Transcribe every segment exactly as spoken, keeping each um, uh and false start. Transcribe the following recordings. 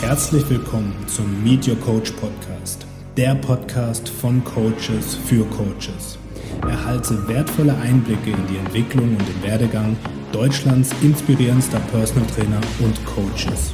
Herzlich willkommen zum Meet Your Coach Podcast, der Podcast von Coaches für Coaches. Erhalte wertvolle Einblicke in die Entwicklung und den Werdegang Deutschlands inspirierendster Personal Trainer und Coaches.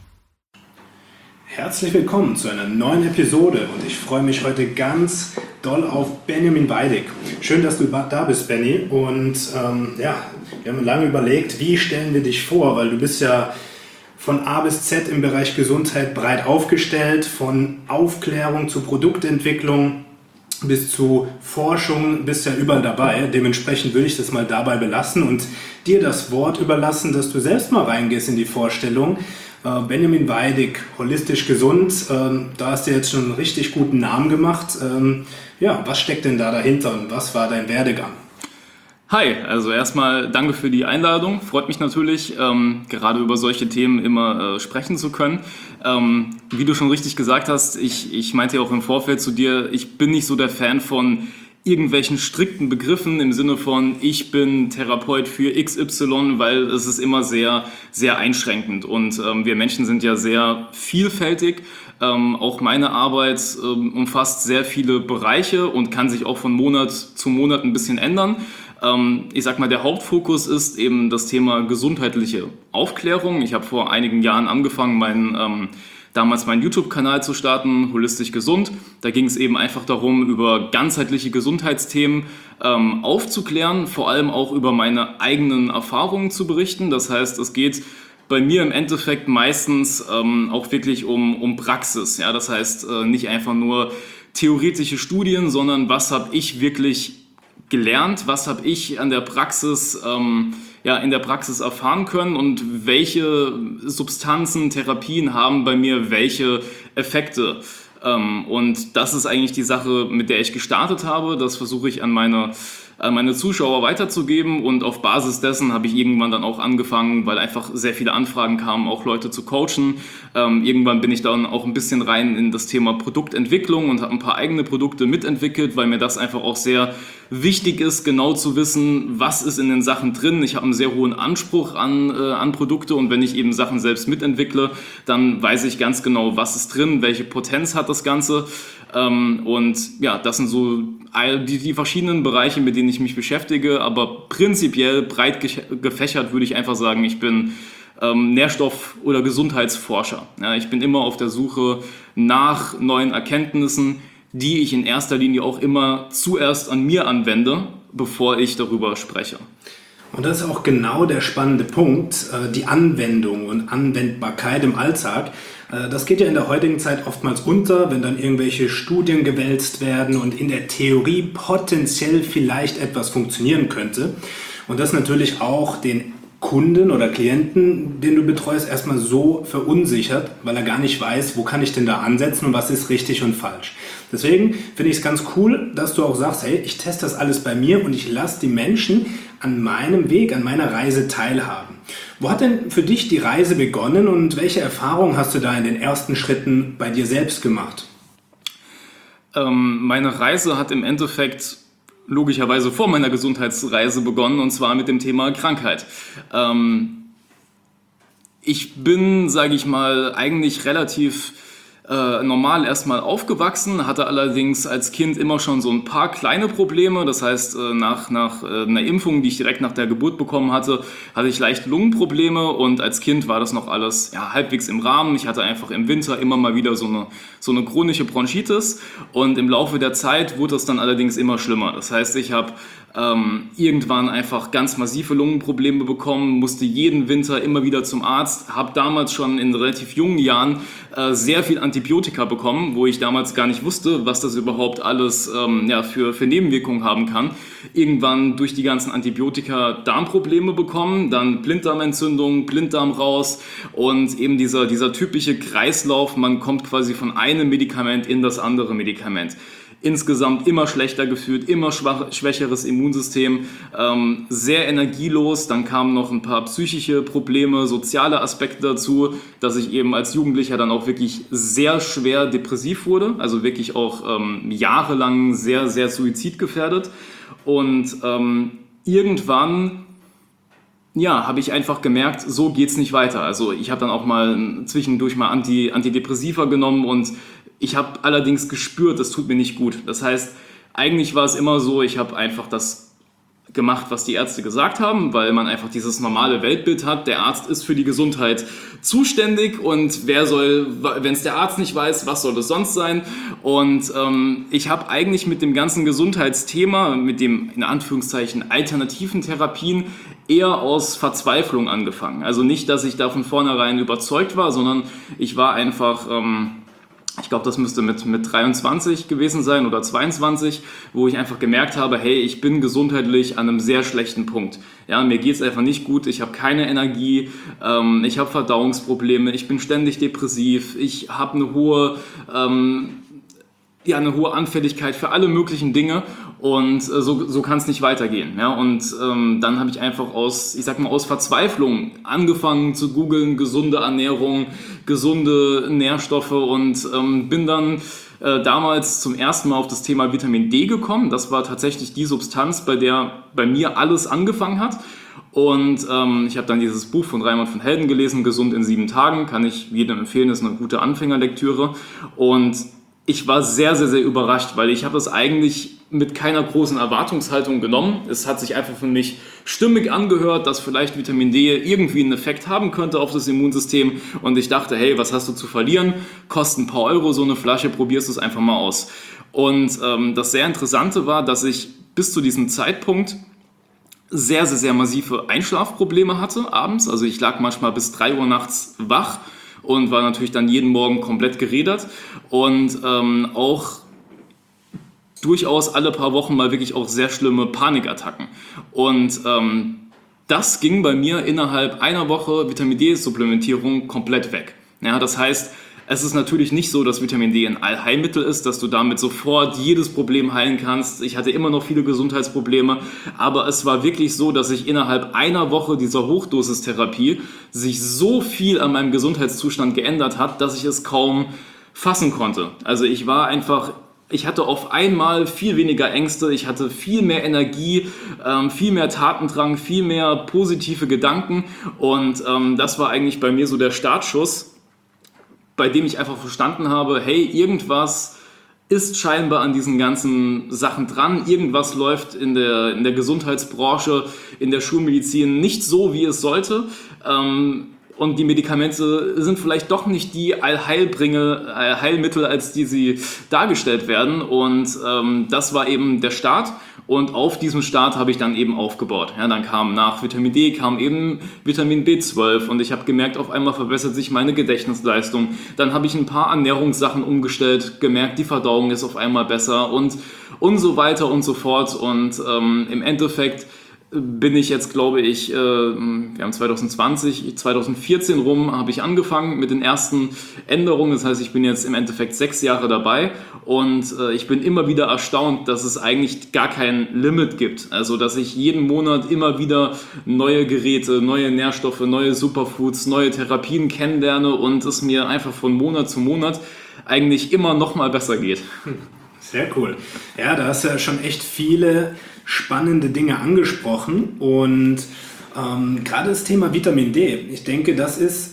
Herzlich willkommen zu einer neuen Episode und ich freue mich heute ganz doll auf Benjamin Weidig. Schön, dass du da bist, Benny. Und ähm, ja, wir haben lange überlegt, wie stellen wir dich vor, weil du bist ja von A bis Z im Bereich Gesundheit breit aufgestellt, von Aufklärung zu Produktentwicklung bis zu Forschung, bist ja überall dabei. Dementsprechend würde ich das mal dabei belassen und dir das Wort überlassen, dass du selbst mal reingehst in die Vorstellung. Äh, Benjamin Weidig, holistisch gesund, äh, da hast du jetzt schon einen richtig guten Namen gemacht. Ähm, ja, was steckt denn da dahinter und was war dein Werdegang? Hi, also erstmal danke für die Einladung. Freut mich natürlich, ähm, gerade über solche Themen immer äh, sprechen zu können. Ähm, wie du schon richtig gesagt hast, ich, ich meinte ja auch im Vorfeld zu dir, ich bin nicht so der Fan von irgendwelchen strikten Begriffen im Sinne von ich bin Therapeut für X Y, weil es ist immer sehr, sehr einschränkend und ähm, wir Menschen sind ja sehr vielfältig. Ähm, auch meine Arbeit ähm, umfasst sehr viele Bereiche und kann sich auch von Monat zu Monat ein bisschen ändern. Ähm, ich sag mal, der Hauptfokus ist eben das Thema gesundheitliche Aufklärung. Ich habe vor einigen Jahren angefangen, meinen ähm, damals meinen YouTube-Kanal zu starten, Holistisch Gesund. Da ging es eben einfach darum, über ganzheitliche Gesundheitsthemen ähm, aufzuklären, vor allem auch über meine eigenen Erfahrungen zu berichten. Das heißt, es geht bei mir im Endeffekt meistens ähm, auch wirklich um, um Praxis. Ja? Das heißt, äh, nicht einfach nur theoretische Studien, sondern was habe ich wirklich gelernt, was habe ich an der Praxis, ähm, ja, in der Praxis erfahren können und welche Substanzen, Therapien haben bei mir welche Effekte. Ähm, und das ist eigentlich die Sache, mit der ich gestartet habe. Das versuche ich an meine, an meine Zuschauer weiterzugeben und auf Basis dessen habe ich irgendwann dann auch angefangen, weil einfach sehr viele Anfragen kamen, auch Leute zu coachen. Ähm, irgendwann bin ich dann auch ein bisschen rein in das Thema Produktentwicklung und habe ein paar eigene Produkte mitentwickelt, weil mir das einfach auch sehr wichtig ist, genau zu wissen, was ist in den Sachen drin. Ich habe einen sehr hohen Anspruch an, äh, an Produkte und wenn ich eben Sachen selbst mitentwickle, dann weiß ich ganz genau, was ist drin, welche Potenz hat das Ganze. Ähm, und ja, das sind so die, die verschiedenen Bereiche, mit denen ich mich beschäftige, aber prinzipiell breit gefächert würde ich einfach sagen, ich bin ähm, Nährstoff- oder Gesundheitsforscher. Ja, ich bin immer auf der Suche nach neuen Erkenntnissen, die ich in erster Linie auch immer zuerst an mir anwende, bevor ich darüber spreche. Und das ist auch genau der spannende Punkt, die Anwendung und Anwendbarkeit im Alltag. Das geht ja in der heutigen Zeit oftmals unter, wenn dann irgendwelche Studien gewälzt werden und in der Theorie potenziell vielleicht etwas funktionieren könnte. Und das natürlich auch den Kunden oder Klienten, den du betreust, erstmal so verunsichert, weil er gar nicht weiß, wo kann ich denn da ansetzen und was ist richtig und falsch. Deswegen finde ich es ganz cool, dass du auch sagst, hey, ich teste das alles bei mir und ich lasse die Menschen an meinem Weg, an meiner Reise teilhaben. Wo hat denn für dich die Reise begonnen und welche Erfahrungen hast du da in den ersten Schritten bei dir selbst gemacht? Ähm, meine Reise hat im Endeffekt logischerweise vor meiner Gesundheitsreise begonnen und zwar mit dem Thema Krankheit. Ähm, ich bin, sage ich mal, eigentlich relativ äh, normal erstmal aufgewachsen, hatte allerdings als Kind immer schon so ein paar kleine Probleme. Das heißt, äh, nach, nach äh, einer Impfung, die ich direkt nach der Geburt bekommen hatte, hatte ich leicht Lungenprobleme und als Kind war das noch alles ja, halbwegs im Rahmen. Ich hatte einfach im Winter immer mal wieder so eine, so eine chronische Bronchitis und im Laufe der Zeit wurde es dann allerdings immer schlimmer. Das heißt, ich habe ähm, irgendwann einfach ganz massive Lungenprobleme bekommen, musste jeden Winter immer wieder zum Arzt, habe damals schon in relativ jungen Jahren äh, sehr viel Antibiotika bekommen, wo ich damals gar nicht wusste, was das überhaupt alles ähm, ja, für, für Nebenwirkungen haben kann. Irgendwann durch die ganzen Antibiotika Darmprobleme bekommen, dann Blinddarmentzündung, Blinddarm raus und eben dieser, dieser typische Kreislauf, man kommt quasi von einem Medikament in das andere Medikament. Insgesamt immer schlechter gefühlt, immer schwach, schwächeres Immunsystem, ähm, sehr energielos. Dann kamen noch ein paar psychische Probleme, soziale Aspekte dazu, dass ich eben als Jugendlicher dann auch wirklich sehr schwer depressiv wurde, also wirklich auch ähm, jahrelang sehr, sehr suizidgefährdet. Und ähm, irgendwann ja, habe ich einfach gemerkt, so geht's nicht weiter. Also ich habe dann auch mal zwischendurch mal Anti, Antidepressiva genommen und ich habe allerdings gespürt, das tut mir nicht gut. Das heißt, eigentlich war es immer so, ich habe einfach das gemacht, was die Ärzte gesagt haben, weil man einfach dieses normale Weltbild hat. Der Arzt ist für die Gesundheit zuständig und wer soll, wenn es der Arzt nicht weiß, was soll es sonst sein? Und ähm, ich habe eigentlich mit dem ganzen Gesundheitsthema, mit dem in Anführungszeichen alternativen Therapien eher aus Verzweiflung angefangen. Also nicht, dass ich da von vornherein überzeugt war, sondern ich war einfach... Ähm, Ich glaube, das müsste mit, mit dreiundzwanzig gewesen sein oder zweiundzwanzig, wo ich einfach gemerkt habe, hey, ich bin gesundheitlich an einem sehr schlechten Punkt. Ja, mir geht es einfach nicht gut, ich habe keine Energie, ähm, ich habe Verdauungsprobleme, ich bin ständig depressiv, ich habe eine hohe... Ähm, ja, eine hohe Anfälligkeit für alle möglichen Dinge und äh, so, so kann es nicht weitergehen. Ja? Und ähm, dann habe ich einfach aus, ich sag mal, aus Verzweiflung angefangen zu googeln, gesunde Ernährung, gesunde Nährstoffe und ähm, bin dann äh, damals zum ersten Mal auf das Thema Vitamin D gekommen. Das war tatsächlich die Substanz, bei der bei mir alles angefangen hat. Und ähm, ich habe dann dieses Buch von Raimund von Helden gelesen, Gesund in sieben Tagen, kann ich jedem empfehlen, ist eine gute Anfängerlektüre. Und ich war sehr, sehr, sehr überrascht, weil ich habe es eigentlich mit keiner großen Erwartungshaltung genommen. Es hat sich einfach für mich stimmig angehört, dass vielleicht Vitamin D irgendwie einen Effekt haben könnte auf das Immunsystem. Und ich dachte, hey, was hast du zu verlieren? Kostet ein paar Euro so eine Flasche, probierst du es einfach mal aus. Und ähm, das sehr Interessante war, dass ich bis zu diesem Zeitpunkt sehr, sehr, sehr massive Einschlafprobleme hatte abends. Also ich lag manchmal bis drei Uhr nachts wach und war natürlich dann jeden Morgen komplett gerädert und ähm, auch durchaus alle paar Wochen mal wirklich auch sehr schlimme Panikattacken. Und ähm, das ging bei mir innerhalb einer Woche Vitamin D-Supplementierung komplett weg. Ja, das heißt, es ist natürlich nicht so, dass Vitamin D ein Allheilmittel ist, dass du damit sofort jedes Problem heilen kannst. Ich hatte immer noch viele Gesundheitsprobleme, aber es war wirklich so, dass ich innerhalb einer Woche dieser Hochdosistherapie sich so viel an meinem Gesundheitszustand geändert hat, dass ich es kaum fassen konnte. Also ich war einfach... Ich hatte auf einmal viel weniger Ängste, ich hatte viel mehr Energie, ähm, viel mehr Tatendrang, viel mehr positive Gedanken und ähm, das war eigentlich bei mir so der Startschuss, bei dem ich einfach verstanden habe, hey, irgendwas ist scheinbar an diesen ganzen Sachen dran, irgendwas läuft in der, in der Gesundheitsbranche, in der Schulmedizin nicht so, wie es sollte. Ähm, Und die Medikamente sind vielleicht doch nicht die Allheilbringe, Allheilmittel, als die sie dargestellt werden. Und ähm, das war eben der Start. Und auf diesem Start habe ich dann eben aufgebaut. Ja, dann kam nach Vitamin D, kam eben Vitamin B zwölf. Und ich habe gemerkt, auf einmal verbessert sich meine Gedächtnisleistung. Dann habe ich ein paar Ernährungssachen umgestellt, gemerkt, die Verdauung ist auf einmal besser und, und so weiter und so fort. Und ähm, im Endeffekt bin ich jetzt, glaube ich, äh, wir haben zwanzig zwanzig, zwanzig vierzehn rum, habe ich angefangen mit den ersten Änderungen. Das heißt, ich bin jetzt im Endeffekt sechs Jahre dabei und äh, ich bin immer wieder erstaunt, dass es eigentlich gar kein Limit gibt. Also, dass ich jeden Monat immer wieder neue Geräte, neue Nährstoffe, neue Superfoods, neue Therapien kennenlerne und es mir einfach von Monat zu Monat eigentlich immer noch mal besser geht. Sehr cool. Ja, da hast du ja schon echt viele spannende Dinge angesprochen und ähm, gerade das Thema Vitamin D, ich denke, das ist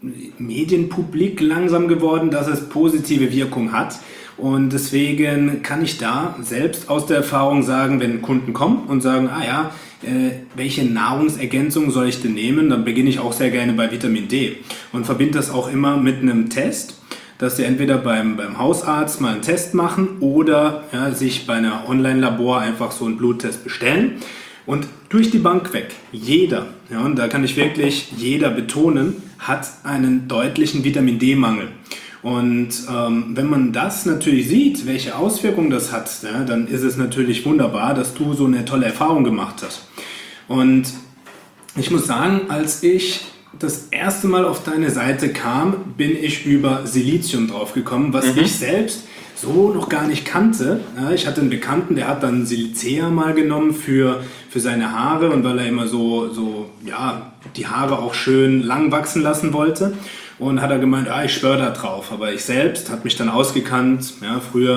medienpublik langsam geworden, dass es positive Wirkung hat und deswegen kann ich da selbst aus der Erfahrung sagen, wenn Kunden kommen und sagen, ah ja, äh, welche Nahrungsergänzung soll ich denn nehmen, dann beginne ich auch sehr gerne bei Vitamin D und verbinde das auch immer mit einem Test, dass sie entweder beim, beim Hausarzt mal einen Test machen oder ja, sich bei einer Online-Labor einfach so einen Bluttest bestellen. Und durch die Bank weg, jeder, ja, und da kann ich wirklich jeder betonen, hat einen deutlichen Vitamin D-Mangel. Und ähm, wenn man das natürlich sieht, welche Auswirkungen das hat, ja, dann ist es natürlich wunderbar, dass du so eine tolle Erfahrung gemacht hast. Und ich muss sagen, als ich das erste Mal auf deine Seite kam, bin ich über Silizium draufgekommen, was mhm. ich selbst so noch gar nicht kannte. Ja, ich hatte einen Bekannten, der hat dann Silicea mal genommen für, für seine Haare und weil er immer so, so ja, die Haare auch schön lang wachsen lassen wollte. Und hat er gemeint, ah, ich schwöre da drauf. Aber ich selbst habe mich dann ausgekannt. Ja, früher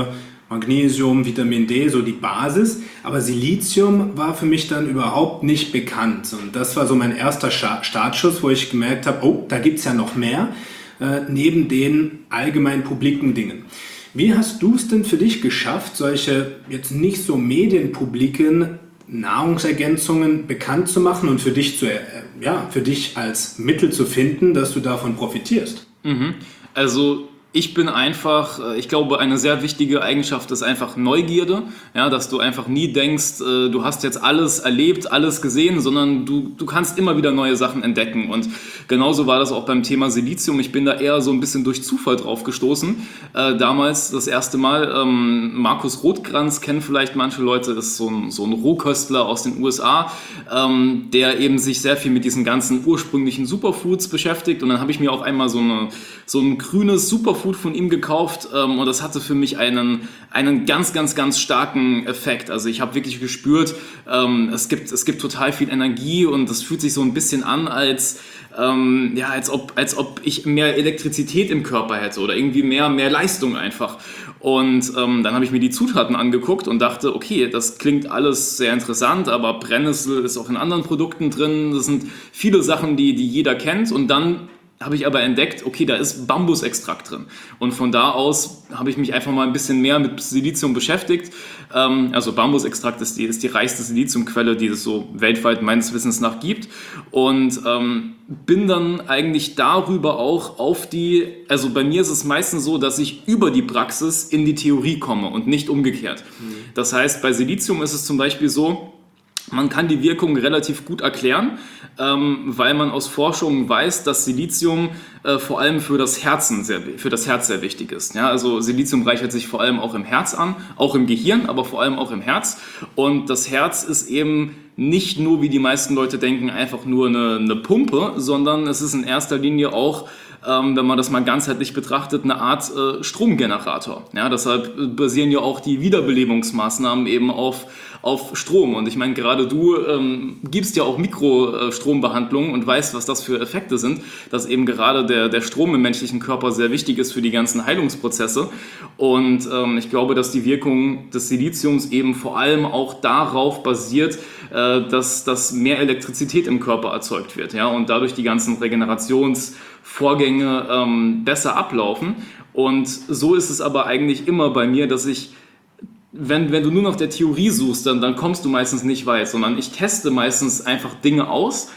Magnesium, Vitamin D, so die Basis. Aber Silizium war für mich dann überhaupt nicht bekannt. Und das war so mein erster Startschuss, wo ich gemerkt habe, oh, da gibt es ja noch mehr, äh, neben den allgemein publiken Dingen. Wie hast du es denn für dich geschafft, solche jetzt nicht so medienpubliken Nahrungsergänzungen bekannt zu machen und für dich, zu, äh, ja, für dich als Mittel zu finden, dass du davon profitierst? Mhm. Also ich bin einfach, ich glaube, eine sehr wichtige Eigenschaft ist einfach Neugierde, ja, dass du einfach nie denkst, du hast jetzt alles erlebt, alles gesehen, sondern du, du kannst immer wieder neue Sachen entdecken. Und genauso war das auch beim Thema Silizium. Ich bin da eher so ein bisschen durch Zufall drauf gestoßen. Äh, damals das erste Mal, ähm, Markus Rothkranz kennen vielleicht manche Leute, das ist so ein, so ein Rohköstler aus den U S A, ähm, der eben sich sehr viel mit diesen ganzen ursprünglichen Superfoods beschäftigt. Und dann habe ich mir auch einmal so, eine, so ein grünes Superfood von ihm gekauft ähm, und das hatte für mich einen, einen ganz, ganz, ganz starken Effekt. Also ich habe wirklich gespürt, ähm, es gibt, es gibt total viel Energie und es fühlt sich so ein bisschen an, als, ähm, ja, als, ob, als ob ich mehr Elektrizität im Körper hätte oder irgendwie mehr, mehr Leistung einfach. Und ähm, dann habe ich mir die Zutaten angeguckt und dachte, okay, das klingt alles sehr interessant, aber Brennnessel ist auch in anderen Produkten drin. Das sind viele Sachen, die, die jeder kennt. Und dann habe ich aber entdeckt, okay, da ist Bambusextrakt drin. Und von da aus habe ich mich einfach mal ein bisschen mehr mit Silizium beschäftigt. Ähm, also Bambusextrakt ist die, ist die reichste Siliziumquelle, die es so weltweit meines Wissens nach gibt. Und ähm, bin dann eigentlich darüber auch auf die, also bei mir ist es meistens so, dass ich über die Praxis in die Theorie komme und nicht umgekehrt. Mhm. Das heißt, bei Silizium ist es zum Beispiel so, man kann die Wirkung relativ gut erklären, ähm, weil man aus Forschungen weiß, dass Silizium äh, vor allem für das Herzen sehr, für das Herz sehr wichtig ist. Ja, also Silizium reichert sich vor allem auch im Herz an, auch im Gehirn, aber vor allem auch im Herz. Und das Herz ist eben nicht nur, wie die meisten Leute denken, einfach nur eine, eine Pumpe, sondern es ist in erster Linie auch, ähm, wenn man das mal ganzheitlich betrachtet, eine Art äh, Stromgenerator. Ja, deshalb basieren ja auch die Wiederbelebungsmaßnahmen eben auf auf Strom. Und ich meine, gerade du ähm, gibst ja auch Mikrostrombehandlungen und weißt, was das für Effekte sind, dass eben gerade der, der Strom im menschlichen Körper sehr wichtig ist für die ganzen Heilungsprozesse. Und ähm, ich glaube, dass die Wirkung des Siliziums eben vor allem auch darauf basiert, äh, dass, dass mehr Elektrizität im Körper erzeugt wird, ja, und dadurch die ganzen Regenerationsvorgänge ähm, besser ablaufen. Und so ist es aber eigentlich immer bei mir, dass ich Wenn, wenn du nur nach der Theorie suchst, dann, dann kommst du meistens nicht weit, sondern ich teste meistens einfach Dinge aus,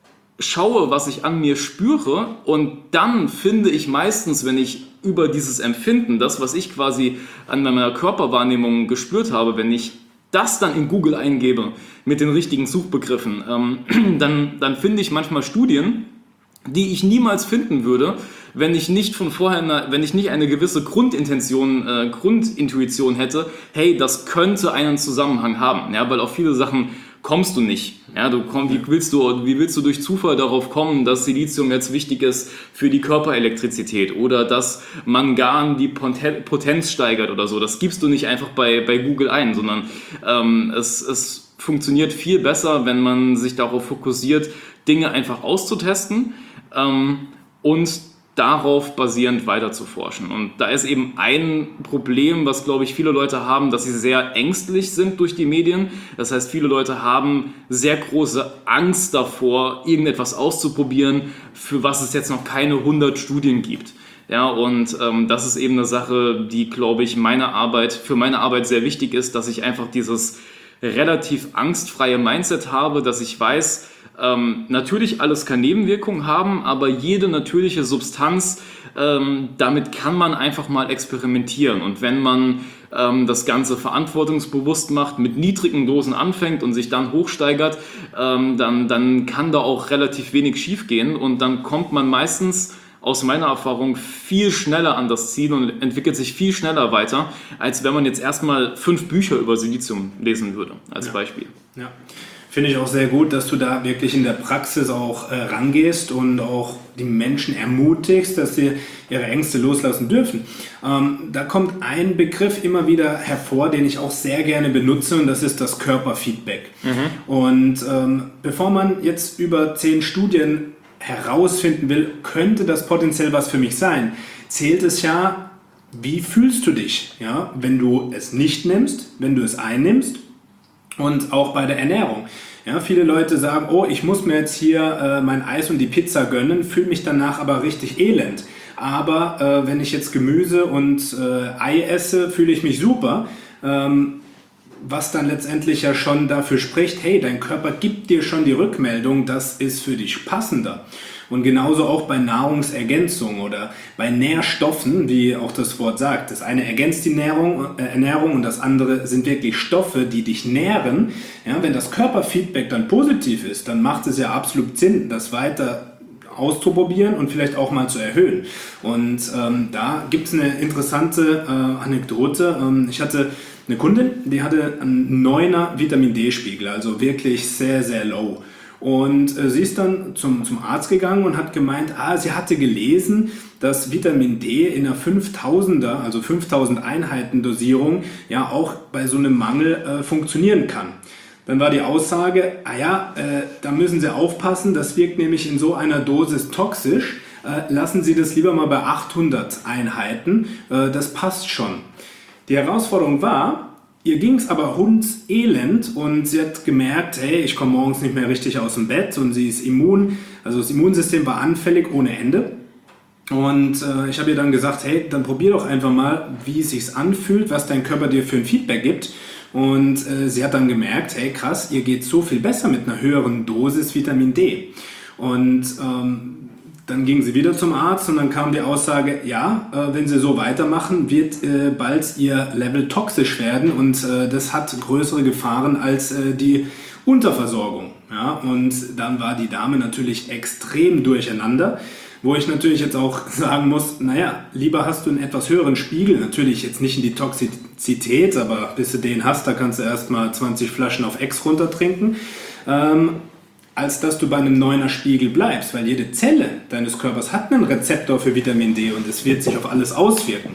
schaue, was ich an mir spüre und dann finde ich meistens, wenn ich über dieses Empfinden, das, was ich quasi an meiner Körperwahrnehmung gespürt habe, wenn ich das dann in Google eingebe mit den richtigen Suchbegriffen, ähm, dann, dann finde ich manchmal Studien, die ich niemals finden würde, wenn ich nicht von vorher, eine, wenn ich nicht eine gewisse Grundintention, äh, Grundintuition hätte, hey, das könnte einen Zusammenhang haben, ja, weil auf viele Sachen kommst du nicht. Ja, du komm, wie willst du, wie willst du durch Zufall darauf kommen, dass Silizium jetzt wichtig ist für die Körperelektrizität oder dass Mangan die Potenz steigert oder so? Das gibst du nicht einfach bei, bei Google ein, sondern ähm, es, es funktioniert viel besser, wenn man sich darauf fokussiert, Dinge einfach auszutesten ähm, und darauf basierend weiter zu forschen. Und da ist eben ein Problem, was, glaube ich, viele Leute haben, dass sie sehr ängstlich sind durch die Medien. Das heißt, viele Leute haben sehr große Angst davor, irgendetwas auszuprobieren, für was es jetzt noch keine hundert Studien gibt. Ja, und ähm, das ist eben eine Sache, die, glaube ich, meine Arbeit, für meine Arbeit sehr wichtig ist, dass ich einfach dieses relativ angstfreie Mindset habe, dass ich weiß, Ähm, natürlich, alles kann Nebenwirkungen haben, aber jede natürliche Substanz, ähm, damit kann man einfach mal experimentieren. Und wenn man ähm, das Ganze verantwortungsbewusst macht, mit niedrigen Dosen anfängt und sich dann hochsteigert, ähm, dann, dann kann da auch relativ wenig schiefgehen. Und dann kommt man meistens aus meiner Erfahrung viel schneller an das Ziel und entwickelt sich viel schneller weiter, als wenn man jetzt erstmal fünf Bücher über Silizium lesen würde, als ja. Beispiel. Ja. Finde ich auch sehr gut, dass du da wirklich in der Praxis auch äh, rangehst und auch die Menschen ermutigst, dass sie ihre Ängste loslassen dürfen. Ähm, da kommt ein Begriff immer wieder hervor, den ich auch sehr gerne benutze, und das ist das Körperfeedback. Mhm. Und ähm, bevor man jetzt über zehn Studien herausfinden will, könnte das potenziell was für mich sein, zählt es ja wie fühlst du dich, ja, wenn du es nicht nimmst, wenn du es einnimmst und auch bei der Ernährung. Ja, viele Leute sagen, oh, ich muss mir jetzt hier äh, mein Eis und die Pizza gönnen, fühle mich danach aber richtig elend. Aber äh, wenn ich jetzt Gemüse und äh, Ei esse, fühle ich mich super. Ähm, was dann letztendlich ja schon dafür spricht, hey, dein Körper gibt dir schon die Rückmeldung, das ist für dich passender. Und genauso auch bei Nahrungsergänzung oder bei Nährstoffen, wie auch das Wort sagt. Das eine ergänzt die Ernährung, äh, Ernährung und das andere sind wirklich Stoffe, die dich nähren. Ja, wenn das Körperfeedback dann positiv ist, dann macht es ja absolut Sinn, das weiter auszuprobieren und vielleicht auch mal zu erhöhen. Und ähm, da gibt es eine interessante äh, Anekdote. Ähm, ich hatte eine Kundin, die hatte einen neuner Vitamin D-Spiegel, also wirklich sehr, sehr low. Und äh, sie ist dann zum, zum Arzt gegangen und hat gemeint, ah, sie hatte gelesen, dass Vitamin D in einer fünftausender, also fünftausend Einheiten Dosierung ja auch bei so einem Mangel äh, funktionieren kann. Dann war die Aussage, ah ja, äh, da müssen Sie aufpassen, das wirkt nämlich in so einer Dosis toxisch, äh, lassen Sie das lieber mal bei achthundert Einheiten, äh, das passt schon. Die Herausforderung war, ihr ging es aber hundselend und sie hat gemerkt, hey, ich komme morgens nicht mehr richtig aus dem Bett und sie ist immun, also das Immunsystem war anfällig ohne Ende. Und äh, ich habe ihr dann gesagt, hey, dann probier doch einfach mal, wie es sich anfühlt, was dein Körper dir für ein Feedback gibt. Und äh, sie hat dann gemerkt, hey krass, ihr geht so viel besser mit einer höheren Dosis Vitamin D. Und ähm, dann ging sie wieder zum Arzt und dann kam die Aussage, ja, äh, wenn sie so weitermachen, wird äh, bald ihr Level toxisch werden und äh, das hat größere Gefahren als äh, die Unterversorgung. Ja? Und dann war die Dame natürlich extrem durcheinander, wo ich natürlich jetzt auch sagen muss, naja, lieber hast du einen etwas höheren Spiegel, natürlich jetzt nicht in die Toxizität, aber bis du den hast, da kannst du erstmal zwanzig Flaschen auf Ex runtertrinken. Ähm, als dass du bei einem neuner Spiegel bleibst, weil jede Zelle deines Körpers hat einen Rezeptor für Vitamin D und es wird sich auf alles auswirken.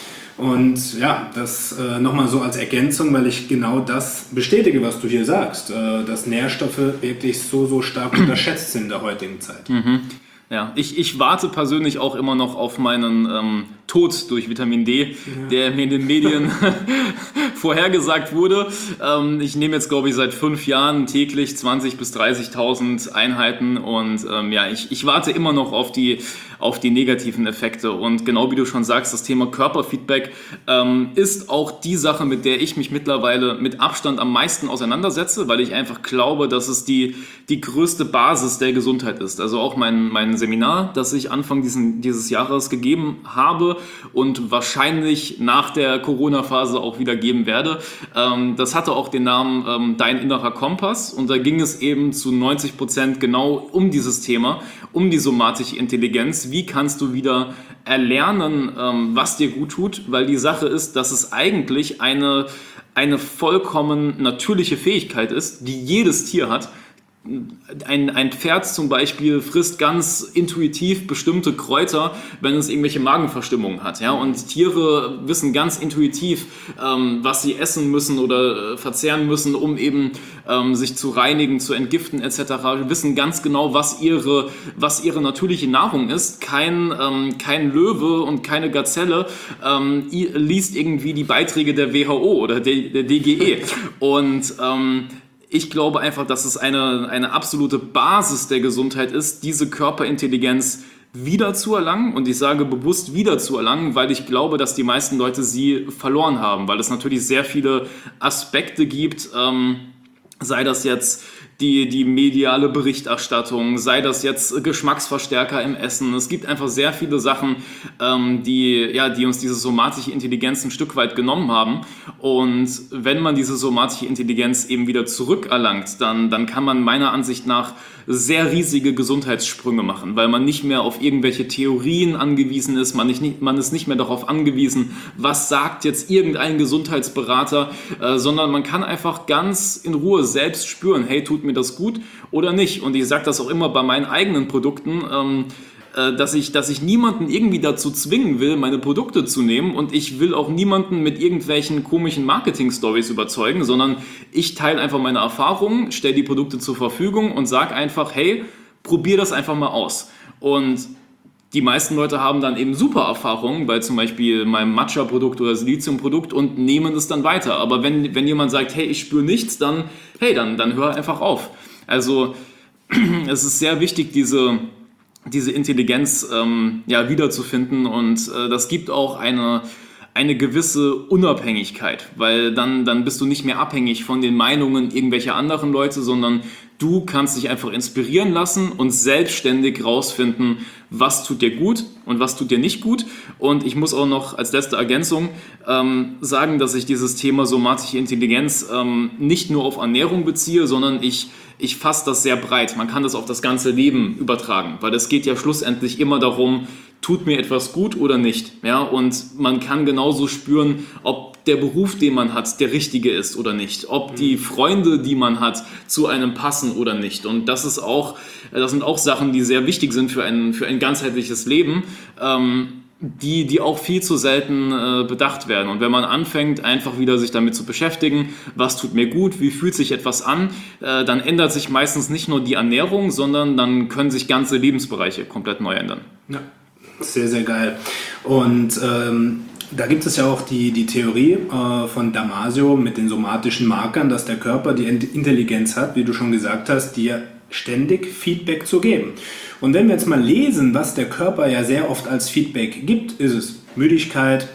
Und ja, das äh, nochmal so als Ergänzung, weil ich genau das bestätige, was du hier sagst, äh, dass Nährstoffe wirklich so, so stark unterschätzt sind in der heutigen Zeit. Mhm. Ja, ich, ich warte persönlich auch immer noch auf meinen ähm, Tod durch Vitamin D, ja. der mir in den Medien vorhergesagt wurde. Ähm, ich nehme jetzt, glaube ich, seit fünf Jahren täglich zwanzigtausend bis dreißigtausend Einheiten und ähm, ja, ich, ich warte immer noch auf die, auf die negativen Effekte. Und genau wie du schon sagst, das Thema Körperfeedback ähm, ist auch die Sache, mit der ich mich mittlerweile mit Abstand am meisten auseinandersetze, weil ich einfach glaube, dass es die, die größte Basis der Gesundheit ist. Also auch mein, mein Seminar, das ich Anfang diesen, dieses Jahres gegeben habe und wahrscheinlich nach der Corona-Phase auch wieder geben werde. Ähm, das hatte auch den Namen ähm, Dein innerer Kompass und da ging es eben zu neunzig Prozent genau um dieses Thema, um die somatische Intelligenz. Wie kannst du wieder erlernen, ähm, was dir gut tut? Weil die Sache ist, dass es eigentlich eine, eine vollkommen natürliche Fähigkeit ist, die jedes Tier hat. Ein, ein Pferd zum Beispiel frisst ganz intuitiv bestimmte Kräuter, wenn es irgendwelche Magenverstimmungen hat. Ja? Und Tiere wissen ganz intuitiv, ähm, was sie essen müssen oder äh, verzehren müssen, um eben ähm, sich zu reinigen, zu entgiften et cetera. Wir wissen ganz genau, was ihre, was ihre natürliche Nahrung ist. Kein, ähm, kein Löwe und keine Gazelle ähm, liest irgendwie die Beiträge der W H O oder der, der D G E. Und ähm, ich glaube einfach, dass es eine, eine absolute Basis der Gesundheit ist, diese Körperintelligenz wiederzuerlangen. Und ich sage bewusst wiederzuerlangen, weil ich glaube, dass die meisten Leute sie verloren haben, weil es natürlich sehr viele Aspekte gibt, ähm, sei das jetzt die, die mediale Berichterstattung, sei das jetzt Geschmacksverstärker im Essen. Es gibt einfach sehr viele Sachen, ähm, die, ja, die uns diese somatische Intelligenz ein Stück weit genommen haben. Und wenn man diese somatische Intelligenz eben wieder zurückerlangt, dann, dann kann man meiner Ansicht nach sehr riesige Gesundheitssprünge machen, weil man nicht mehr auf irgendwelche Theorien angewiesen ist, man, nicht, man ist nicht mehr darauf angewiesen, was sagt jetzt irgendein Gesundheitsberater, äh, sondern man kann einfach ganz in Ruhe selbst spüren, hey, tut mir das gut oder nicht? Und ich sage das auch immer bei meinen eigenen Produkten, ähm, Dass ich, dass ich niemanden irgendwie dazu zwingen will, meine Produkte zu nehmen und ich will auch niemanden mit irgendwelchen komischen Marketing-Stories überzeugen, sondern ich teile einfach meine Erfahrungen, stelle die Produkte zur Verfügung und sage einfach, hey, probier das einfach mal aus. Und die meisten Leute haben dann eben super Erfahrungen bei zum Beispiel meinem Matcha-Produkt oder Silizium-Produkt und nehmen es dann weiter. Aber wenn, wenn jemand sagt, hey, ich spüre nichts, dann, hey, dann, dann hör einfach auf. Also es ist sehr wichtig, diese, diese Intelligenz ähm, ja, wiederzufinden und äh, das gibt auch eine, eine gewisse Unabhängigkeit, weil dann, dann bist du nicht mehr abhängig von den Meinungen irgendwelcher anderen Leute, sondern du kannst dich einfach inspirieren lassen und selbstständig rausfinden, was tut dir gut und was tut dir nicht gut. Und ich muss auch noch als letzte Ergänzung ähm, sagen, dass ich dieses Thema somatische Intelligenz ähm, nicht nur auf Ernährung beziehe, sondern ich, ich fasse das sehr breit. Man kann das auf das ganze Leben übertragen, weil es geht ja schlussendlich immer darum, tut mir etwas gut oder nicht. Ja? Und man kann genauso spüren, ob der Beruf, den man hat, der richtige ist oder nicht. Ob die Freunde, die man hat, zu einem passen oder nicht. Und das ist auch, das sind auch Sachen, die sehr wichtig sind für ein, für ein ganzheitliches Leben, ähm, die, die auch viel zu selten äh, bedacht werden. Und wenn man anfängt, einfach wieder sich damit zu beschäftigen, was tut mir gut, wie fühlt sich etwas an, äh, dann ändert sich meistens nicht nur die Ernährung, sondern dann können sich ganze Lebensbereiche komplett neu ändern. Ja, sehr, sehr geil. Und ähm da gibt es ja auch die, die Theorie äh, von Damasio mit den somatischen Markern, dass der Körper die Intelligenz hat, wie du schon gesagt hast, dir ständig Feedback zu geben. Und wenn wir jetzt mal lesen, was der Körper ja sehr oft als Feedback gibt, ist es Müdigkeit,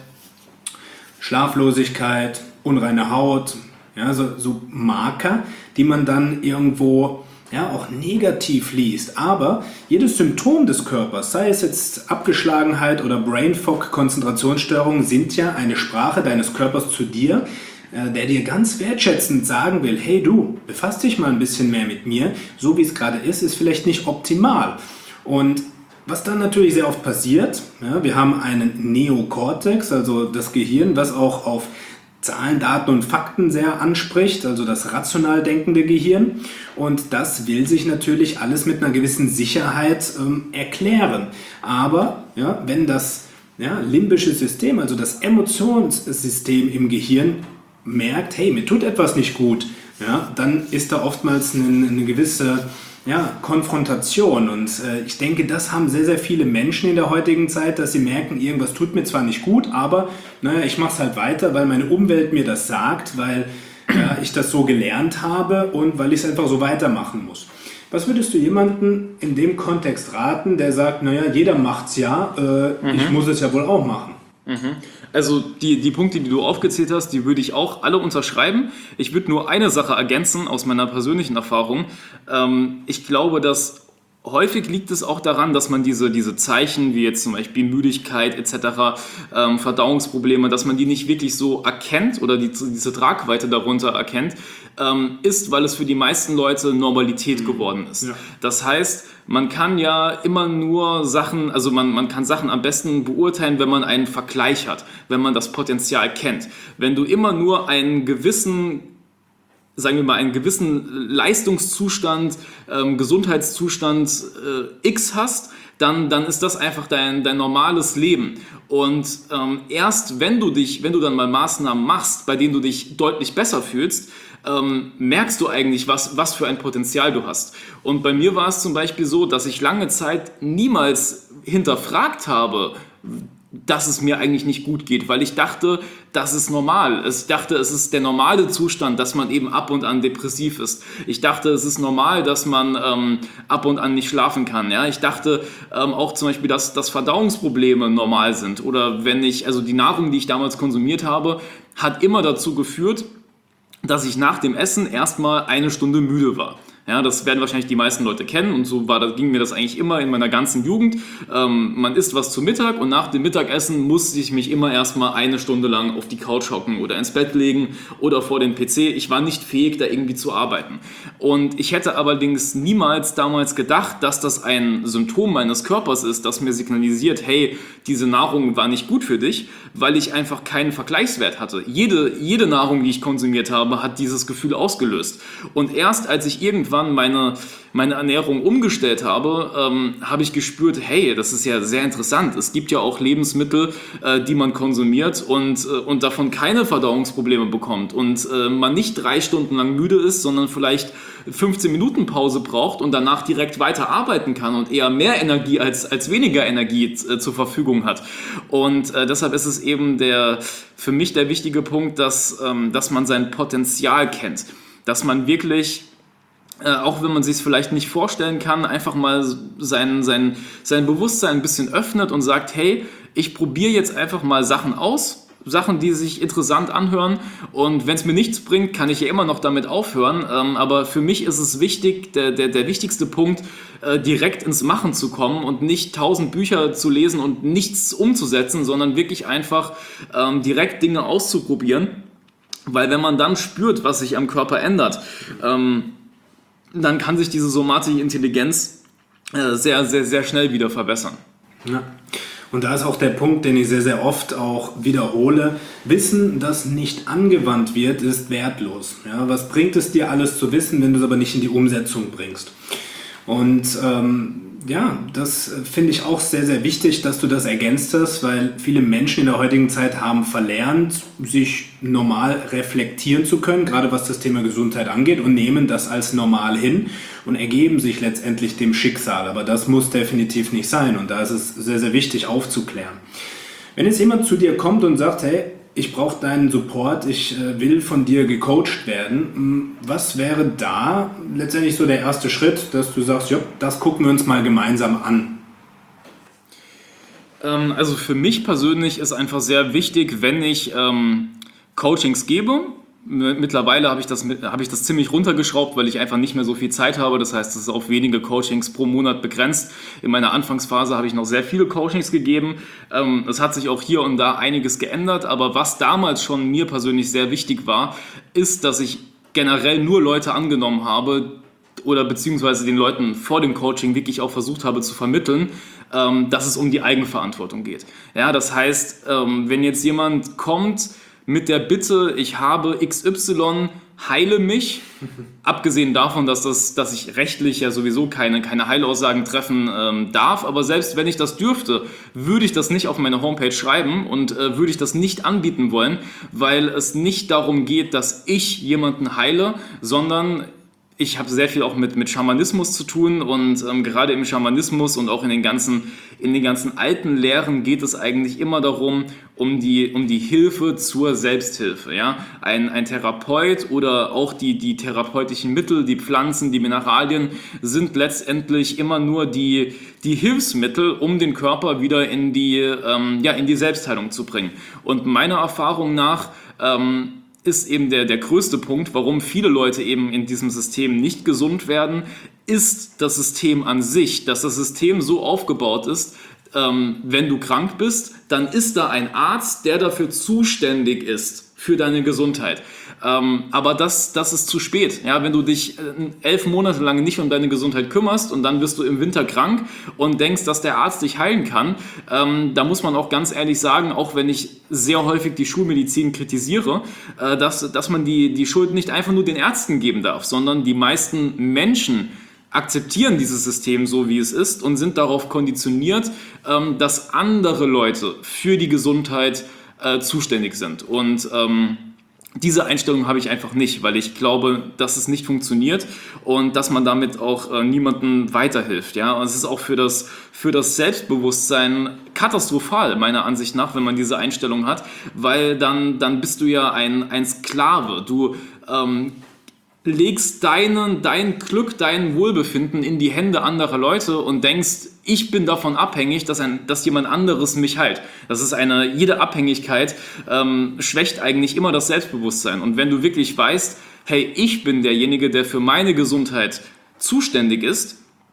Schlaflosigkeit, unreine Haut, ja, so, so Marker, die man dann irgendwo ja, auch negativ liest. Aber jedes Symptom des Körpers, sei es jetzt Abgeschlagenheit oder Brain Fog, Konzentrationsstörung, sind ja eine Sprache deines Körpers zu dir, äh, der dir ganz wertschätzend sagen will, hey du, befass dich mal ein bisschen mehr mit mir, so wie es gerade ist, ist vielleicht nicht optimal. Und was dann natürlich sehr oft passiert, ja, wir haben einen Neokortex, also das Gehirn, was auch auf Zahlen, Daten und Fakten sehr anspricht, also das rational denkende Gehirn. Und das will sich natürlich alles mit einer gewissen Sicherheit ähm, erklären. Aber ja, wenn das ja, limbische System, also das Emotionssystem im Gehirn merkt, hey, mir tut etwas nicht gut, ja, dann ist da oftmals eine, eine gewisse ja, Konfrontation. Und äh, ich denke, das haben sehr, sehr viele Menschen in der heutigen Zeit, dass sie merken, irgendwas tut mir zwar nicht gut, aber naja, ich mache es halt weiter, weil meine Umwelt mir das sagt, weil ja, ich das so gelernt habe und weil ich es einfach so weitermachen muss. Was würdest du jemandem in dem Kontext raten, der sagt, naja, jeder macht's ja, äh, mhm. ich muss es ja wohl auch machen? Mhm. Also die, die Punkte, die du aufgezählt hast, die würde ich auch alle unterschreiben. Ich würde nur eine Sache ergänzen aus meiner persönlichen Erfahrung. Ähm, ich glaube, dass häufig liegt es auch daran, dass man diese, diese Zeichen, wie jetzt zum Beispiel Müdigkeit et cetera, ähm, Verdauungsprobleme, dass man die nicht wirklich so erkennt oder die, diese Tragweite darunter erkennt, ähm, ist, weil es für die meisten Leute Normalität geworden ist. Ja. Das heißt, man kann ja immer nur Sachen, also man, man kann Sachen am besten beurteilen, wenn man einen Vergleich hat, wenn man das Potenzial kennt. Wenn du immer nur einen gewissen sagen wir mal, einen gewissen Leistungszustand, ähm, Gesundheitszustand äh, X hast, dann, dann ist das einfach dein, dein normales Leben. Und ähm, erst wenn du dich, wenn du dann mal Maßnahmen machst, bei denen du dich deutlich besser fühlst, ähm, merkst du eigentlich, was, was für ein Potenzial du hast. Und bei mir war es zum Beispiel so, dass ich lange Zeit niemals hinterfragt habe, dass es mir eigentlich nicht gut geht, weil ich dachte, das ist normal. Ich dachte, es ist der normale Zustand, dass man eben ab und an depressiv ist. Ich dachte, es ist normal, dass man ähm, ab und an nicht schlafen kann. Ja? Ich dachte ähm, auch zum Beispiel, dass, dass Verdauungsprobleme normal sind. Oder wenn ich, also die Nahrung, die ich damals konsumiert habe, hat immer dazu geführt, dass ich nach dem Essen erstmal eine Stunde müde war. Ja, das werden wahrscheinlich die meisten Leute kennen und so war, da ging mir das eigentlich immer in meiner ganzen Jugend. Ähm, man isst was zu Mittag und nach dem Mittagessen musste ich mich immer erstmal eine Stunde lang auf die Couch hocken oder ins Bett legen oder vor den P C. Ich war nicht fähig, da irgendwie zu arbeiten. Und ich hätte allerdings niemals damals gedacht, dass das ein Symptom meines Körpers ist, das mir signalisiert, hey, diese Nahrung war nicht gut für dich, weil ich einfach keinen Vergleichswert hatte. Jede, jede Nahrung, die ich konsumiert habe, hat dieses Gefühl ausgelöst. Und erst als ich irgendwann irgendwann meine, meine Ernährung umgestellt habe, ähm, habe ich gespürt, hey, das ist ja sehr interessant. Es gibt ja auch Lebensmittel, äh, die man konsumiert und, äh, und davon keine Verdauungsprobleme bekommt und äh, man nicht drei Stunden lang müde ist, sondern vielleicht fünfzehn Minuten Pause braucht und danach direkt weiter arbeiten kann und eher mehr Energie als, als weniger Energie äh, zur Verfügung hat. Und äh, deshalb ist es eben der, für mich der wichtige Punkt, dass, ähm, dass man sein Potenzial kennt. Dass man wirklich, äh, auch wenn man sich es vielleicht nicht vorstellen kann, einfach mal sein, sein, sein Bewusstsein ein bisschen öffnet und sagt, hey, ich probiere jetzt einfach mal Sachen aus, Sachen, die sich interessant anhören und wenn es mir nichts bringt, kann ich ja immer noch damit aufhören, ähm, aber für mich ist es wichtig, der, der, der wichtigste Punkt, äh, direkt ins Machen zu kommen und nicht tausend Bücher zu lesen und nichts umzusetzen, sondern wirklich einfach ähm, direkt Dinge auszuprobieren, weil wenn man dann spürt, was sich am Körper ändert, ähm, dann kann sich diese somatische Intelligenz äh, sehr, sehr, sehr schnell wieder verbessern. Ja. Und da ist auch der Punkt, den ich sehr, sehr oft auch wiederhole. Wissen, das nicht angewandt wird, ist wertlos. Ja, was bringt es dir alles zu wissen, wenn du es aber nicht in die Umsetzung bringst? Und ähm, ja, das finde ich auch sehr, sehr wichtig, dass du das ergänzt hast, weil viele Menschen in der heutigen Zeit haben verlernt, sich normal reflektieren zu können, gerade was das Thema Gesundheit angeht, und nehmen das als normal hin und ergeben sich letztendlich dem Schicksal. Aber das muss definitiv nicht sein und da ist es sehr, sehr wichtig aufzuklären. Wenn jetzt jemand zu dir kommt und sagt, hey, ich brauche deinen Support, ich äh, will von dir gecoacht werden, was wäre da letztendlich so der erste Schritt, dass du sagst, ja, das gucken wir uns mal gemeinsam an? Ähm, also für mich persönlich ist einfach sehr wichtig, wenn ich ähm, Coachings gebe. Mittlerweile habe ich das, habe ich das ziemlich runtergeschraubt, weil ich einfach nicht mehr so viel Zeit habe. Das heißt, es ist auf wenige Coachings pro Monat begrenzt. In meiner Anfangsphase habe ich noch sehr viele Coachings gegeben. Es hat sich auch hier und da einiges geändert. Aber was damals schon mir persönlich sehr wichtig war, ist, dass ich generell nur Leute angenommen habe oder beziehungsweise den Leuten vor dem Coaching wirklich auch versucht habe zu vermitteln, dass es um die Eigenverantwortung geht. Ja, das heißt, wenn jetzt jemand kommt mit der Bitte, ich habe X Y, heile mich. Abgesehen davon, dass, das, dass ich rechtlich ja sowieso keine, keine Heilaussagen treffen ähm, darf, aber selbst wenn ich das dürfte, würde ich das nicht auf meine Homepage schreiben und äh, würde ich das nicht anbieten wollen, weil es nicht darum geht, dass ich jemanden heile, sondern ich habe sehr viel auch mit, mit Schamanismus zu tun und ähm, gerade im Schamanismus und auch in den ganzen, in den ganzen alten Lehren geht es eigentlich immer darum, um die, um die Hilfe zur Selbsthilfe. Ja? Ein, ein Therapeut oder auch die, die therapeutischen Mittel, die Pflanzen, die Mineralien sind letztendlich immer nur die, die Hilfsmittel, um den Körper wieder in die, ähm, ja, in die Selbstheilung zu bringen. Und meiner Erfahrung nach ähm, ist eben der, der größte Punkt, warum viele Leute eben in diesem System nicht gesund werden, ist das System an sich, dass das System so aufgebaut ist, ähm, wenn du krank bist, dann ist da ein Arzt, der dafür zuständig ist, für deine Gesundheit. Ähm, aber das, das ist zu spät. Ja, wenn du dich äh, elf Monate lang nicht um deine Gesundheit kümmerst und dann wirst du im Winter krank und denkst, dass der Arzt dich heilen kann, ähm, da muss man auch ganz ehrlich sagen, auch wenn ich sehr häufig die Schulmedizin kritisiere, äh, dass, dass man die, die Schuld nicht einfach nur den Ärzten geben darf, sondern die meisten Menschen akzeptieren dieses System so, wie es ist und sind darauf konditioniert, ähm, dass andere Leute für die Gesundheit äh, zuständig sind. Und ähm, diese Einstellung habe ich einfach nicht, weil ich glaube, dass es nicht funktioniert und dass man damit auch äh, niemandem weiterhilft. Ja? Und es ist auch für das, für das Selbstbewusstsein katastrophal, meiner Ansicht nach, wenn man diese Einstellung hat, weil dann, dann bist du ja ein, ein Sklave. Du ähm, legst deinen, dein Glück, dein Wohlbefinden in die Hände anderer Leute und denkst, ich bin davon abhängig, dass, ein, dass jemand anderes mich heilt. Das ist eine, jede Abhängigkeit ähm, schwächt eigentlich immer das Selbstbewusstsein. Und wenn du wirklich weißt, hey, ich bin derjenige, der für meine Gesundheit zuständig ist,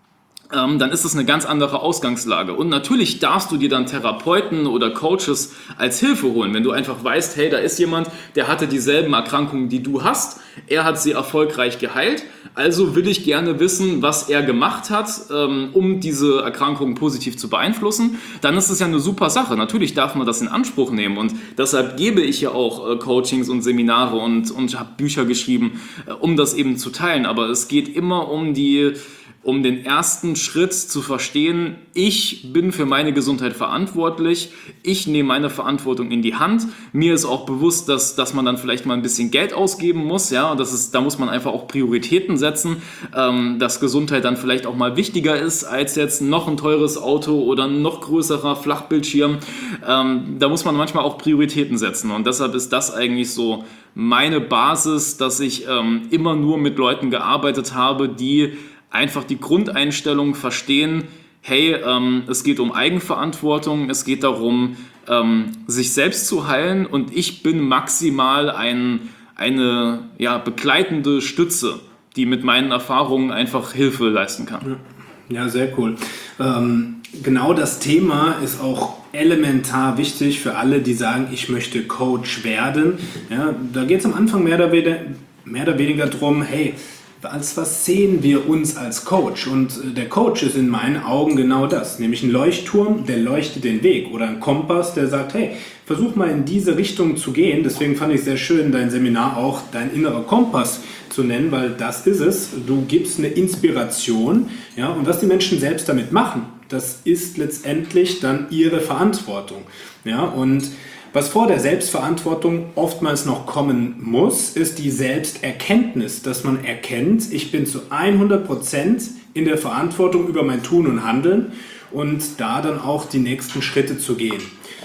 ähm, dann ist das eine ganz andere Ausgangslage. Und natürlich darfst du dir dann Therapeuten oder Coaches als Hilfe holen, wenn du einfach weißt, hey, da ist jemand, der hatte dieselben Erkrankungen, die du hast, er hat sie erfolgreich geheilt, also will ich gerne wissen, was er gemacht hat, ähm, um diese Erkrankungen positiv zu beeinflussen, dann ist es ja eine super Sache. Natürlich darf man das in Anspruch nehmen und deshalb gebe ich ja auch äh, Coachings und Seminare und, und habe Bücher geschrieben, äh, um das eben zu teilen, aber es geht immer um die um den ersten Schritt zu verstehen, ich bin für meine Gesundheit verantwortlich, ich nehme meine Verantwortung in die Hand. Mir ist auch bewusst, dass, dass man dann vielleicht mal ein bisschen Geld ausgeben muss, ja, und das ist, da muss man einfach auch Prioritäten setzen, ähm, dass Gesundheit dann vielleicht auch mal wichtiger ist als jetzt noch ein teures Auto oder ein noch größerer Flachbildschirm. Ähm, da muss man manchmal auch Prioritäten setzen und deshalb ist das eigentlich so meine Basis, dass ich ähm, immer nur mit Leuten gearbeitet habe, die einfach die Grundeinstellung verstehen, hey, ähm, es geht um Eigenverantwortung, es geht darum, ähm, sich selbst zu heilen und ich bin maximal ein, eine ja, begleitende Stütze, die mit meinen Erfahrungen einfach Hilfe leisten kann. Ja, sehr cool. Ähm, genau das Thema ist auch elementar wichtig für alle, die sagen, ich möchte Coach werden. Ja, da geht es am Anfang mehr oder weniger, mehr oder weniger darum, hey, als was sehen wir uns als Coach? Und der Coach ist in meinen Augen genau das, nämlich ein Leuchtturm, der leuchtet den Weg oder ein Kompass, der sagt, hey, versuch mal in diese Richtung zu gehen. Deswegen fand ich sehr schön, dein Seminar auch dein innerer Kompass zu nennen, weil das ist es. Du gibst eine Inspiration, ja, und was die Menschen selbst damit machen, das ist letztendlich dann ihre Verantwortung. Ja, und was vor der Selbstverantwortung oftmals noch kommen muss, ist die Selbsterkenntnis, dass man erkennt, ich bin zu hundert Prozent in der Verantwortung über mein Tun und Handeln und da dann auch die nächsten Schritte zu gehen.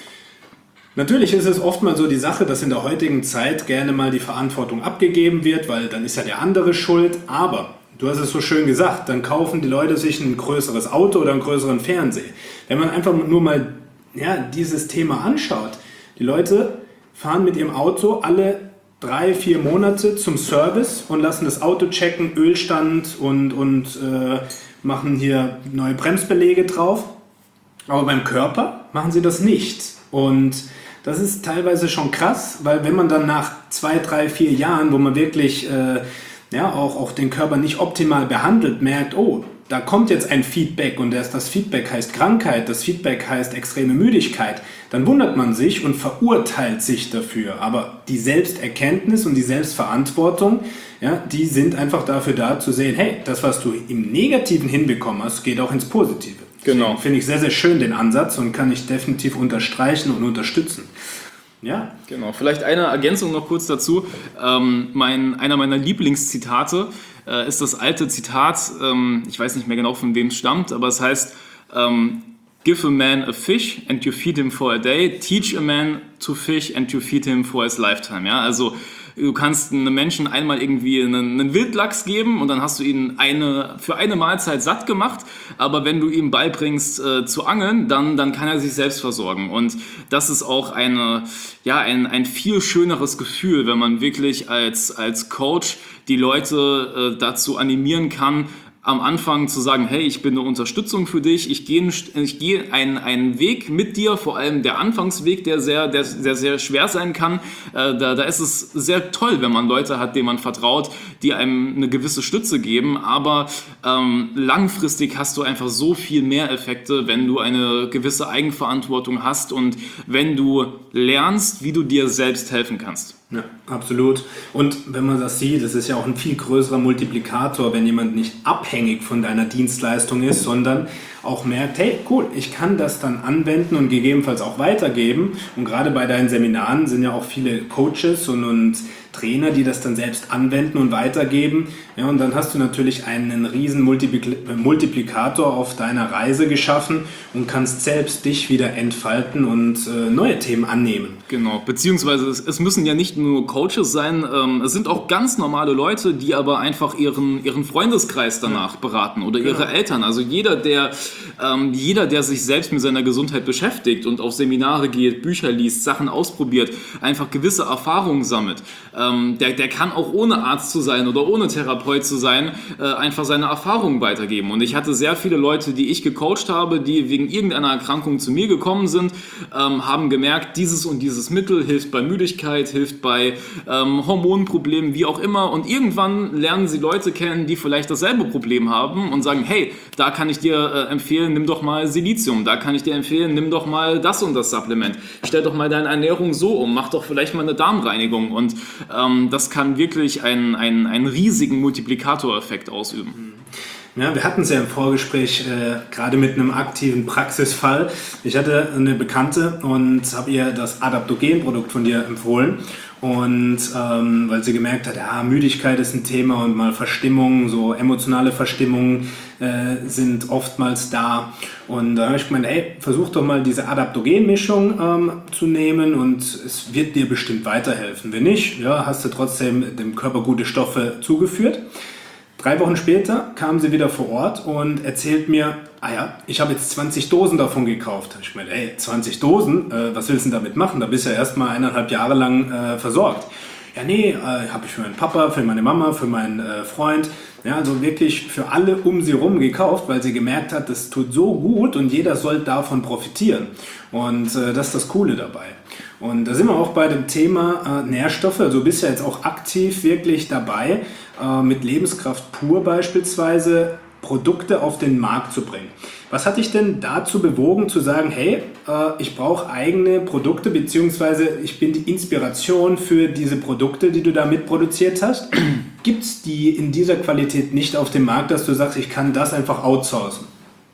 Natürlich ist es oftmals so die Sache, dass in der heutigen Zeit gerne mal die Verantwortung abgegeben wird, weil dann ist ja der andere schuld, aber du hast es so schön gesagt, dann kaufen die Leute sich ein größeres Auto oder einen größeren Fernseher. Wenn man einfach nur mal ja, dieses Thema anschaut, die Leute fahren mit ihrem Auto alle drei, vier Monate zum Service und lassen das Auto checken, Ölstand und, und äh, machen hier neue Bremsbeläge drauf. Aber beim Körper machen sie das nicht. Und das ist teilweise schon krass, weil wenn man dann nach zwei, drei, vier Jahren, wo man wirklich äh, ja, auch, auch den Körper nicht optimal behandelt, merkt, oh, da kommt jetzt ein Feedback und das Feedback heißt Krankheit, das Feedback heißt extreme Müdigkeit, dann wundert man sich und verurteilt sich dafür. Aber die Selbsterkenntnis und die Selbstverantwortung, ja, die sind einfach dafür da zu sehen, hey, das, was du im Negativen hinbekommen hast, geht auch ins Positive. Genau. Finde ich sehr, sehr schön den Ansatz und kann ich definitiv unterstreichen und unterstützen. Ja. Genau. Vielleicht eine Ergänzung noch kurz dazu. Ähm, mein, einer meiner Lieblingszitate äh, ist das alte Zitat, ähm, ich weiß nicht mehr genau, von wem es stammt, aber es heißt, ähm, give a man a fish and you feed him for a day, teach a man to fish and you feed him for his lifetime. Ja? Also du kannst einem Menschen einmal irgendwie einen, einen Wildlachs geben und dann hast du ihn eine, für eine Mahlzeit satt gemacht, aber wenn du ihm beibringst äh, zu angeln, dann, dann kann er sich selbst versorgen und das ist auch eine, ja, ein, ein viel schöneres Gefühl, wenn man wirklich als, als Coach die Leute äh, dazu animieren kann, am Anfang zu sagen, hey, ich bin eine Unterstützung für dich, ich gehe, ich gehe einen, einen Weg mit dir, vor allem der Anfangsweg, der sehr, der, der sehr schwer sein kann. Äh, da, da ist es sehr toll, wenn man Leute hat, denen man vertraut, die einem eine gewisse Stütze geben, aber ähm, langfristig hast du einfach so viel mehr Effekte, wenn du eine gewisse Eigenverantwortung hast und wenn du lernst, wie du dir selbst helfen kannst. Ja, absolut. Und wenn man das sieht, das ist ja auch ein viel größerer Multiplikator, wenn jemand nicht abhängig von deiner Dienstleistung ist, sondern auch merkt, hey, cool, ich kann das dann anwenden und gegebenenfalls auch weitergeben. Und gerade bei deinen Seminaren sind ja auch viele Coaches und, und Trainer, die das dann selbst anwenden und weitergeben. Ja, und dann hast du natürlich einen riesen Multipl- Multiplikator auf deiner Reise geschaffen und kannst selbst dich wieder entfalten und äh, neue Themen annehmen. Genau, beziehungsweise es, es müssen ja nicht nur Coaches sein, ähm, es sind auch ganz normale Leute, die aber einfach ihren, ihren Freundeskreis danach ja. beraten oder ihre genau. Eltern. Also jeder der, ähm, jeder, der sich selbst mit seiner Gesundheit beschäftigt und auf Seminare geht, Bücher liest, Sachen ausprobiert, einfach gewisse Erfahrungen sammelt, ähm, der, der kann auch ohne Arzt zu sein oder ohne Therapeut zu sein, äh, einfach seine Erfahrungen weitergeben. Und ich hatte sehr viele Leute, die ich gecoacht habe, die wegen irgendeiner Erkrankung zu mir gekommen sind, ähm, haben gemerkt, dieses und dieses Mittel hilft bei Müdigkeit, hilft bei ähm, Hormonproblemen, wie auch immer. Und irgendwann lernen sie Leute kennen, die vielleicht dasselbe Problem haben und sagen, hey, da kann ich dir äh, empfehlen, nimm doch mal Silizium, da kann ich dir empfehlen, nimm doch mal das und das Supplement, stell doch mal deine Ernährung so um, mach doch vielleicht mal eine Darmreinigung und ähm, das kann wirklich einen, einen, einen riesigen Multiplikatoreffekt ausüben. Ja, wir hatten es ja im Vorgespräch äh, gerade mit einem aktiven Praxisfall. Ich hatte eine Bekannte und habe ihr das Adaptogen-Produkt von dir empfohlen. Und ähm, weil sie gemerkt hat, ja, Müdigkeit ist ein Thema und mal Verstimmungen, so emotionale Verstimmungen äh, sind oftmals da. Und da habe ich gemeint, ey, versuch doch mal diese Adaptogen-Mischung ähm, zu nehmen und es wird dir bestimmt weiterhelfen. Wenn nicht, ja, hast du trotzdem dem Körper gute Stoffe zugeführt. Drei Wochen später kam sie wieder vor Ort und erzählt mir, ah ja, ich habe jetzt zwanzig Dosen davon gekauft. Ich meine, ey, zwanzig Dosen, äh, was willst du denn damit machen? Da bist du ja erstmal eineinhalb Jahre lang äh, versorgt. Ja, nee, äh, habe ich für meinen Papa, für meine Mama, für meinen äh, Freund, ja, also wirklich für alle um sie rum gekauft, weil sie gemerkt hat, das tut so gut und jeder soll davon profitieren. Und äh, das ist das Coole dabei. Und da sind wir auch bei dem Thema äh, Nährstoffe. Also du bist ja jetzt auch aktiv wirklich dabei, äh, mit Lebenskraft pur beispielsweise Produkte auf den Markt zu bringen. Was hat dich denn dazu bewogen zu sagen, hey, äh, ich brauche eigene Produkte, beziehungsweise ich bin die Inspiration für diese Produkte, die du da mitproduziert hast? Gibt es die in dieser Qualität nicht auf dem Markt, dass du sagst, ich kann das einfach outsourcen?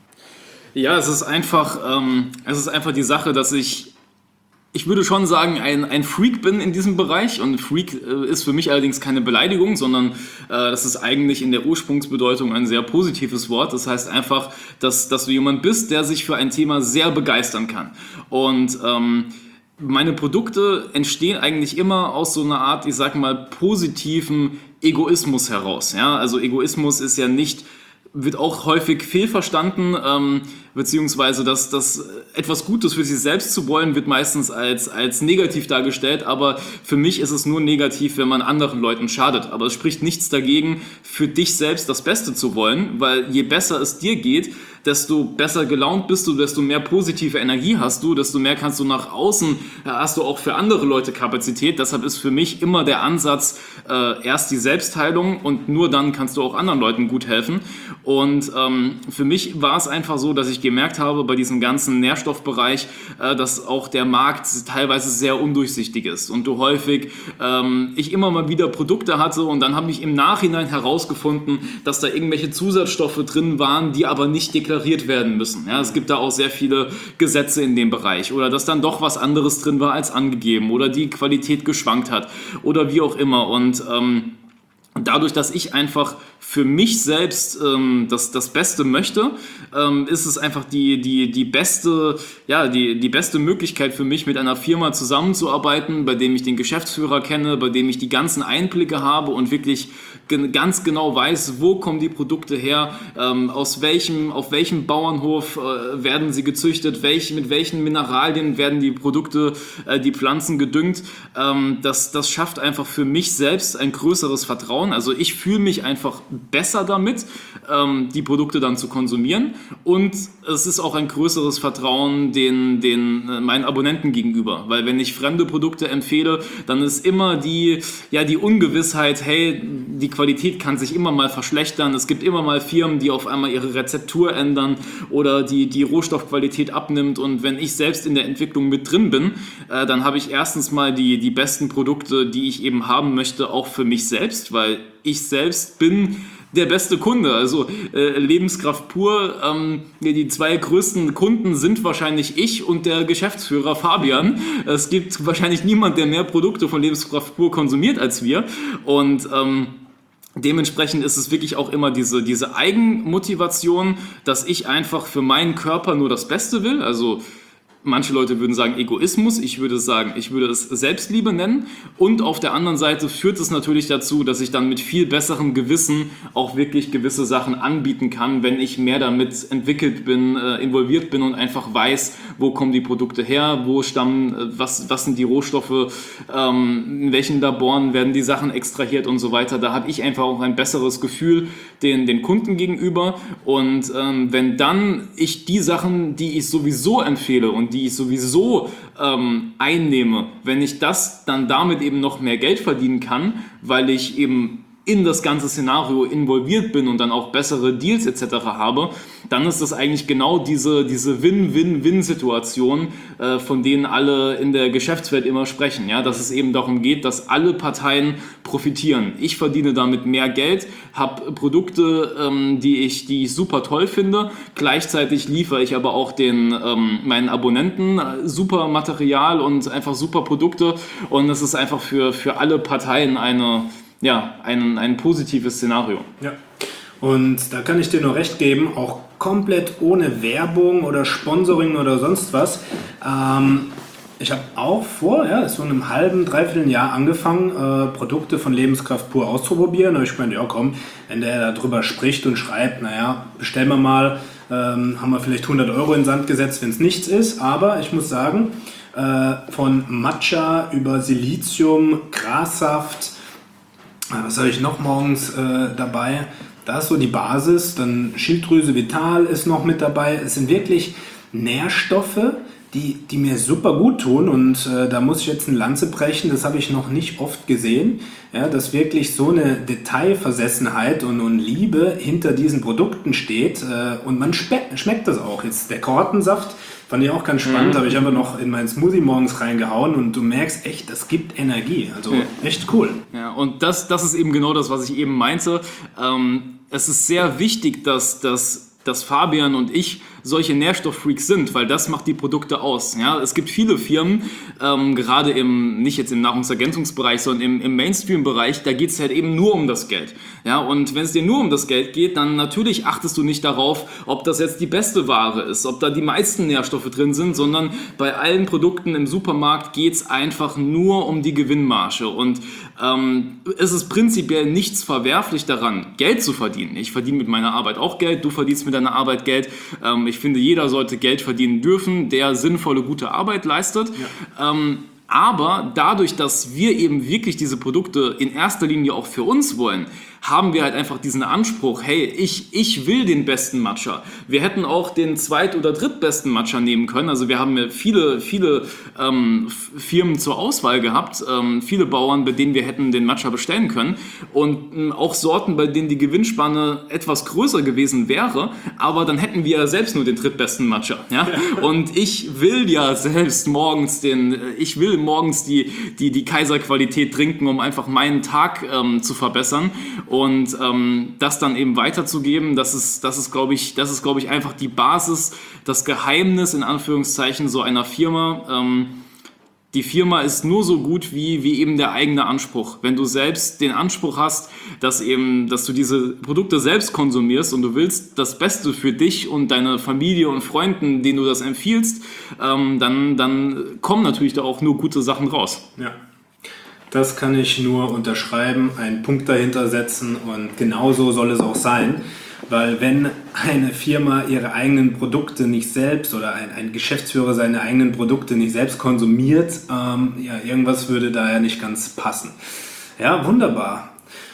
Ja, es ist einfach, ähm, es ist einfach die Sache, dass ich Ich würde schon sagen, ein, ein Freak bin in diesem Bereich und Freak äh, ist für mich allerdings keine Beleidigung, sondern äh, das ist eigentlich in der Ursprungsbedeutung ein sehr positives Wort. Das heißt einfach, dass, dass du jemand bist, der sich für ein Thema sehr begeistern kann. Und ähm, meine Produkte entstehen eigentlich immer aus so einer Art, ich sag mal, positiven Egoismus heraus. Ja? Also Egoismus ist ja nicht, wird auch häufig fehlverstanden, ähm, beziehungsweise dass das etwas Gutes für sich selbst zu wollen, wird meistens als, als negativ dargestellt, aber für mich ist es nur negativ, wenn man anderen Leuten schadet. Aber es spricht nichts dagegen, für dich selbst das Beste zu wollen, weil je besser es dir geht, desto besser gelaunt bist du, desto mehr positive Energie hast du, desto mehr kannst du nach außen, hast du auch für andere Leute Kapazität. Deshalb ist für mich immer der Ansatz, äh, erst die Selbstheilung und nur dann kannst du auch anderen Leuten gut helfen. Und ähm, für mich war es einfach so, dass ich gemerkt habe bei diesem ganzen Nährstoffbereich, äh, dass auch der Markt teilweise sehr undurchsichtig ist und du häufig, ähm, ich immer mal wieder Produkte hatte und dann habe ich im Nachhinein herausgefunden, dass da irgendwelche Zusatzstoffe drin waren, die aber nicht deklariert werden müssen. Ja, es gibt da auch sehr viele Gesetze in dem Bereich oder dass dann doch was anderes drin war als angegeben oder die Qualität geschwankt hat oder wie auch immer. Und ähm, dadurch, dass ich einfach für mich selbst ähm, das, das Beste möchte, ähm, ist es einfach die, die, die, beste, ja, die, die beste Möglichkeit für mich, mit einer Firma zusammenzuarbeiten, bei dem ich den Geschäftsführer kenne, bei dem ich die ganzen Einblicke habe und wirklich gen- ganz genau weiß, wo kommen die Produkte her, ähm, aus welchem, auf welchem Bauernhof äh, werden sie gezüchtet, welch, mit welchen Mineralien werden die Produkte, äh, die Pflanzen gedüngt. Ähm, das, das schafft einfach für mich selbst ein größeres Vertrauen. Also ich fühle mich einfach besser damit, ähm, die Produkte dann zu konsumieren und es ist auch ein größeres Vertrauen den, den äh, meinen Abonnenten gegenüber, weil wenn ich fremde Produkte empfehle, dann ist immer die, ja, die Ungewissheit, hey, die Qualität kann sich immer mal verschlechtern, es gibt immer mal Firmen, die auf einmal ihre Rezeptur ändern oder die, die Rohstoffqualität abnimmt und wenn ich selbst in der Entwicklung mit drin bin, äh, dann habe ich erstens mal die, die besten Produkte, die ich eben haben möchte, auch für mich selbst, weil ich selbst bin der beste Kunde, also äh, Lebenskraft pur. Ähm, die zwei größten Kunden sind wahrscheinlich ich und der Geschäftsführer Fabian. Es gibt wahrscheinlich niemand, der mehr Produkte von Lebenskraft pur konsumiert als wir und ähm, dementsprechend ist es wirklich auch immer diese, diese Eigenmotivation, dass ich einfach für meinen Körper nur das Beste will, also manche Leute würden sagen Egoismus, ich würde sagen, ich würde es Selbstliebe nennen und auf der anderen Seite führt es natürlich dazu, dass ich dann mit viel besserem Gewissen auch wirklich gewisse Sachen anbieten kann, wenn ich mehr damit entwickelt bin, äh, involviert bin und einfach weiß, wo kommen die Produkte her, wo stammen, was, was sind die Rohstoffe, ähm, in welchen Laboren werden die Sachen extrahiert und so weiter. Da habe ich einfach auch ein besseres Gefühl den, den Kunden gegenüber. Und ähm, wenn dann ich die Sachen, die ich sowieso empfehle und die ich sowieso ähm, einnehme, wenn ich das dann damit eben noch mehr Geld verdienen kann, weil ich eben in das ganze Szenario involviert bin und dann auch bessere Deals et cetera habe, dann ist das eigentlich genau diese, diese Win-Win-Win-Situation, äh, von denen alle in der Geschäftswelt immer sprechen. Ja? Dass es eben darum geht, dass alle Parteien profitieren. Ich verdiene damit mehr Geld, habe Produkte, ähm, die, ich, die ich super toll finde. Gleichzeitig liefere ich aber auch den, ähm, meinen Abonnenten super Material und einfach super Produkte. Und das ist einfach für, für alle Parteien eine Ja, ein, ein positives Szenario. Ja, und da kann ich dir nur recht geben, auch komplett ohne Werbung oder Sponsoring oder sonst was. Ähm, ich habe auch vor, ja, so einem halben, dreiviertel Jahr angefangen, äh, Produkte von Lebenskraft pur auszuprobieren. Da habe ich gemeint, ja komm, wenn der darüber spricht und schreibt, naja, bestellen wir mal, ähm, haben wir vielleicht hundert Euro in den Sand gesetzt, wenn es nichts ist. Aber ich muss sagen, äh, von Matcha über Silizium, Grassaft, was habe ich noch morgens äh, dabei? Da ist so die Basis, dann Schilddrüse Vital ist noch mit dabei. Es sind wirklich Nährstoffe, die, die mir super gut tun und äh, da muss ich jetzt eine Lanze brechen, das habe ich noch nicht oft gesehen, ja, dass wirklich so eine Detailversessenheit und, und Liebe hinter diesen Produkten steht äh, und man spe- schmeckt das auch. Jetzt der Kortensaft fand ich auch ganz spannend, mhm. habe ich einfach noch in meinen Smoothie morgens reingehauen und du merkst echt, das gibt Energie, also ja. echt cool. Ja, und das, das ist eben genau das, was ich eben meinte. Ähm, es ist sehr wichtig, dass, dass, dass Fabian und ich solche Nährstofffreaks sind, weil das macht die Produkte aus. Ja? Es gibt viele Firmen, ähm, gerade im, nicht jetzt im Nahrungsergänzungsbereich, sondern im, im Mainstream-Bereich, da geht es halt eben nur um das Geld. Ja? Und wenn es dir nur um das Geld geht, dann natürlich achtest du nicht darauf, ob das jetzt die beste Ware ist, ob da die meisten Nährstoffe drin sind, sondern bei allen Produkten im Supermarkt geht es einfach nur um die Gewinnmarge. Und ähm, es ist prinzipiell nichts verwerflich daran, Geld zu verdienen. Ich verdiene mit meiner Arbeit auch Geld, du verdienst mit deiner Arbeit Geld. Ähm, ich finde, jeder sollte Geld verdienen dürfen, der sinnvolle, gute Arbeit leistet. Ja. Ähm, aber dadurch, dass wir eben wirklich diese Produkte in erster Linie auch für uns wollen, haben wir halt einfach diesen Anspruch, hey, ich, ich will den besten Matcha. Wir hätten auch den zweit- oder drittbesten Matcha nehmen können. Also wir haben ja viele, viele ähm, Firmen zur Auswahl gehabt, ähm, viele Bauern, bei denen wir hätten den Matcha bestellen können und ähm, auch Sorten, bei denen die Gewinnspanne etwas größer gewesen wäre, aber dann hätten wir ja selbst nur den drittbesten Matcha. Ja? Und ich will ja selbst morgens den, ich will morgens die, die, die Kaiserqualität trinken, um einfach meinen Tag ähm, zu verbessern. Und ähm, das dann eben weiterzugeben, das ist, das ist, glaube ich, das ist, glaube ich, einfach die Basis, das Geheimnis in Anführungszeichen so einer Firma. Ähm, die Firma ist nur so gut wie, wie eben der eigene Anspruch. Wenn du selbst den Anspruch hast, dass eben, dass du diese Produkte selbst konsumierst und du willst das Beste für dich und deine Familie und Freunden, denen du das empfiehlst, ähm, dann, dann kommen natürlich da auch nur gute Sachen raus. Ja. Das kann ich nur unterschreiben, einen Punkt dahinter setzen und genauso soll es auch sein, weil wenn eine Firma ihre eigenen Produkte nicht selbst oder ein, ein Geschäftsführer seine eigenen Produkte nicht selbst konsumiert, ähm, ja, irgendwas würde da ja nicht ganz passen. Ja, wunderbar.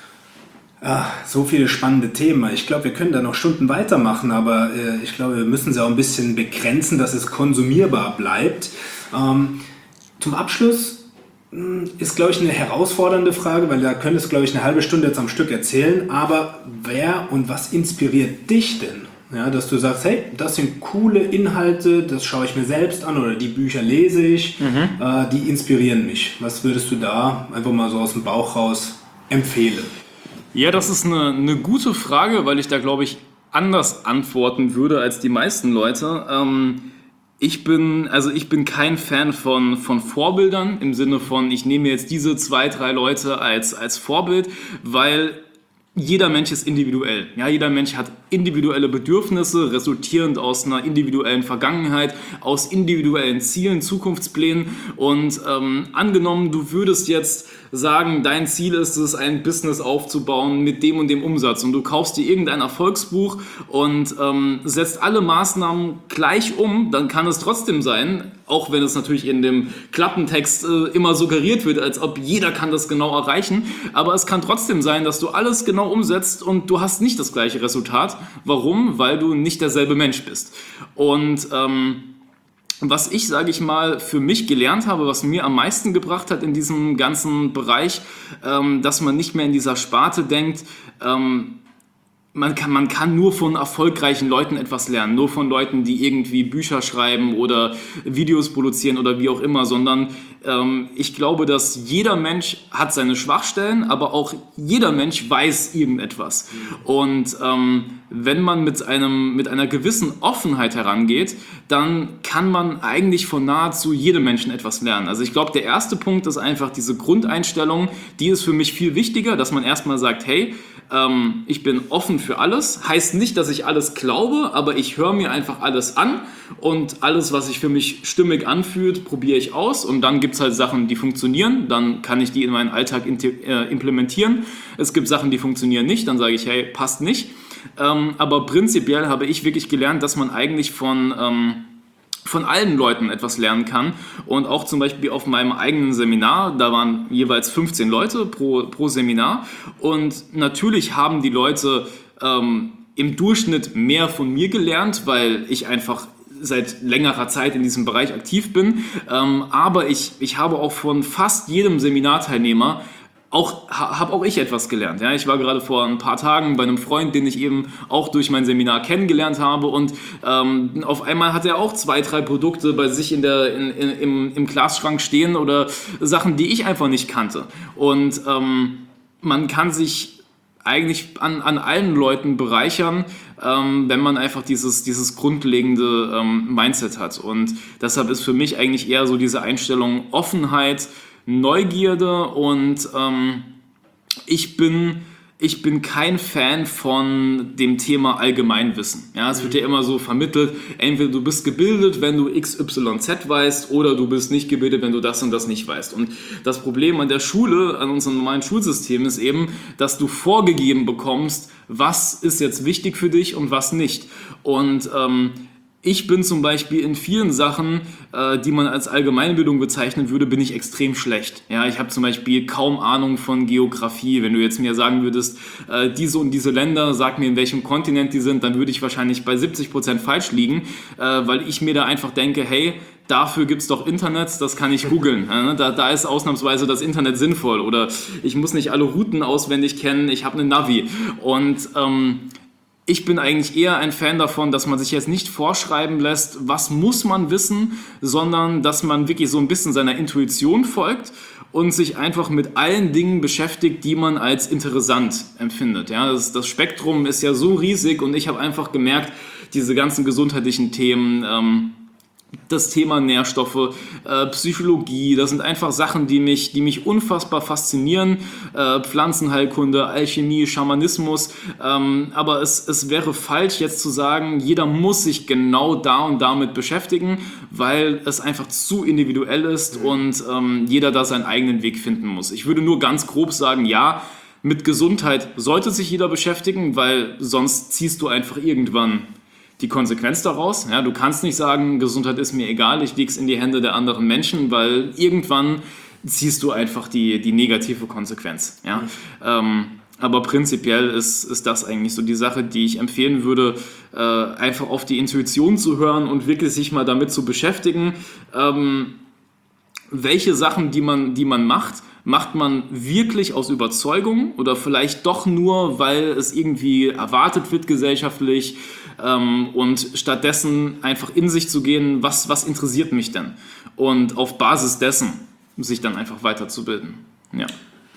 Ah, so viele spannende Themen. Ich glaube, wir können da noch Stunden weitermachen, aber äh, ich glaube, wir müssen sie auch ein bisschen begrenzen, dass es konsumierbar bleibt. Ähm, zum Abschluss ist, glaube ich, eine herausfordernde Frage, weil da könntest du, glaube ich, eine halbe Stunde jetzt am Stück erzählen. Aber wer und was inspiriert dich denn? Ja, dass du sagst, hey, das sind coole Inhalte, das schaue ich mir selbst an oder die Bücher lese ich, mhm. äh, die inspirieren mich. Was würdest du da einfach mal so aus dem Bauch raus empfehlen? Ja, das ist eine, eine gute Frage, weil ich da, glaube ich, anders antworten würde als die meisten Leute. Ähm, Ich bin, also ich bin kein Fan von, von Vorbildern im Sinne von, ich nehme jetzt diese zwei, drei Leute als, als Vorbild, weil jeder Mensch ist individuell. Ja, jeder Mensch hat individuelle Bedürfnisse, resultierend aus einer individuellen Vergangenheit, aus individuellen Zielen, Zukunftsplänen. Und ähm, angenommen, du würdest jetzt sagen, dein Ziel ist es, ein Business aufzubauen mit dem und dem Umsatz und du kaufst dir irgendein Erfolgsbuch und ähm, setzt alle Maßnahmen gleich um, dann kann es trotzdem sein, auch wenn es natürlich in dem Klappentext äh, immer suggeriert wird, als ob jeder kann das genau erreichen, aber es kann trotzdem sein, dass du alles genau umsetzt und du hast nicht das gleiche Resultat. Warum? Weil du nicht derselbe Mensch bist. Und ähm, was ich, sage ich mal, für mich gelernt habe, was mir am meisten gebracht hat in diesem ganzen Bereich, ähm, dass man nicht mehr in dieser Sparte denkt, ähm, man kann, man kann nur von erfolgreichen Leuten etwas lernen, nur von Leuten, die irgendwie Bücher schreiben oder Videos produzieren oder wie auch immer, sondern ähm, ich glaube, dass jeder Mensch hat seine Schwachstellen, aber auch jeder Mensch weiß irgendetwas. Und ähm, wenn man mit, einem, mit einer gewissen Offenheit herangeht, dann kann man eigentlich von nahezu jedem Menschen etwas lernen. Also ich glaube, der erste Punkt ist einfach diese Grundeinstellung, die ist für mich viel wichtiger, dass man erstmal sagt, hey, ähm, ich bin offen für alles. Heißt nicht, dass ich alles glaube, aber ich höre mir einfach alles an und alles, was sich für mich stimmig anfühlt, probiere ich aus und dann gibt es halt Sachen, die funktionieren, dann kann ich die in meinen Alltag implementieren. Es gibt Sachen, die funktionieren nicht, dann sage ich, hey, passt nicht. Ähm, aber prinzipiell habe ich wirklich gelernt, dass man eigentlich von, ähm, von allen Leuten etwas lernen kann. Und auch zum Beispiel auf meinem eigenen Seminar, da waren jeweils fünfzehn Leute pro, pro Seminar. Und natürlich haben die Leute ähm, im Durchschnitt mehr von mir gelernt, weil ich einfach seit längerer Zeit in diesem Bereich aktiv bin. Ähm, aber ich, ich habe auch von fast jedem Seminarteilnehmer Auch, habe auch ich etwas gelernt. Ja, ich war gerade vor ein paar Tagen bei einem Freund, den ich eben auch durch mein Seminar kennengelernt habe und ähm, auf einmal hat er auch zwei, drei Produkte bei sich in der, in, in, im, im Glasschrank stehen oder Sachen, die ich einfach nicht kannte. Und ähm, man kann sich eigentlich an, an allen Leuten bereichern, ähm, wenn man einfach dieses, dieses grundlegende ähm, Mindset hat. Und deshalb ist für mich eigentlich eher so diese Einstellung Offenheit, Neugierde und ähm, ich bin ich bin kein Fan von dem Thema Allgemeinwissen. Ja, es wird ja immer so vermittelt, entweder du bist gebildet, wenn du X Y Z weißt, oder du bist nicht gebildet, wenn du das und das nicht weißt. Und das Problem an der Schule, an unserem normalen Schulsystem ist eben, dass du vorgegeben bekommst, was ist jetzt wichtig für dich und was nicht. Und ähm, ich bin zum Beispiel in vielen Sachen, äh, die man als Allgemeinbildung bezeichnen würde, bin ich extrem schlecht. Ja, ich habe zum Beispiel kaum Ahnung von Geografie. Wenn du jetzt mir sagen würdest, äh, diese und diese Länder, sag mir, in welchem Kontinent die sind, dann würde ich wahrscheinlich bei siebzig Prozent falsch liegen, äh, weil ich mir da einfach denke, hey, dafür gibt es doch Internet, das kann ich googeln. Da, da ist ausnahmsweise das Internet sinnvoll. Oder ich muss nicht alle Routen auswendig kennen, ich habe eine Navi. Und ähm, ich bin eigentlich eher ein Fan davon, dass man sich jetzt nicht vorschreiben lässt, was muss man wissen, sondern dass man wirklich so ein bisschen seiner Intuition folgt und sich einfach mit allen Dingen beschäftigt, die man als interessant empfindet. Ja, das, das Spektrum ist ja so riesig und ich habe einfach gemerkt, diese ganzen gesundheitlichen Themen, ähm, das Thema Nährstoffe, äh, Psychologie, das sind einfach Sachen, die mich, die mich unfassbar faszinieren. Äh, Pflanzenheilkunde, Alchemie, Schamanismus. Ähm, aber es, es wäre falsch, jetzt zu sagen, jeder muss sich genau da und damit beschäftigen, weil es einfach zu individuell ist und ähm, jeder da seinen eigenen Weg finden muss. Ich würde nur ganz grob sagen, ja, mit Gesundheit sollte sich jeder beschäftigen, weil sonst ziehst du einfach irgendwann die Konsequenz daraus. Ja, du kannst nicht sagen, Gesundheit ist mir egal, ich leg's in die Hände der anderen Menschen, weil irgendwann ziehst du einfach die, die negative Konsequenz. Ja? Mhm. Ähm, aber prinzipiell ist, ist das eigentlich so die Sache, die ich empfehlen würde, äh, einfach auf die Intuition zu hören und wirklich sich mal damit zu beschäftigen, ähm, welche Sachen, die man, die man macht, macht man wirklich aus Überzeugung oder vielleicht doch nur, weil es irgendwie erwartet wird gesellschaftlich, ähm, und stattdessen einfach in sich zu gehen, was, was interessiert mich denn? Und auf Basis dessen sich dann einfach weiterzubilden. Ja.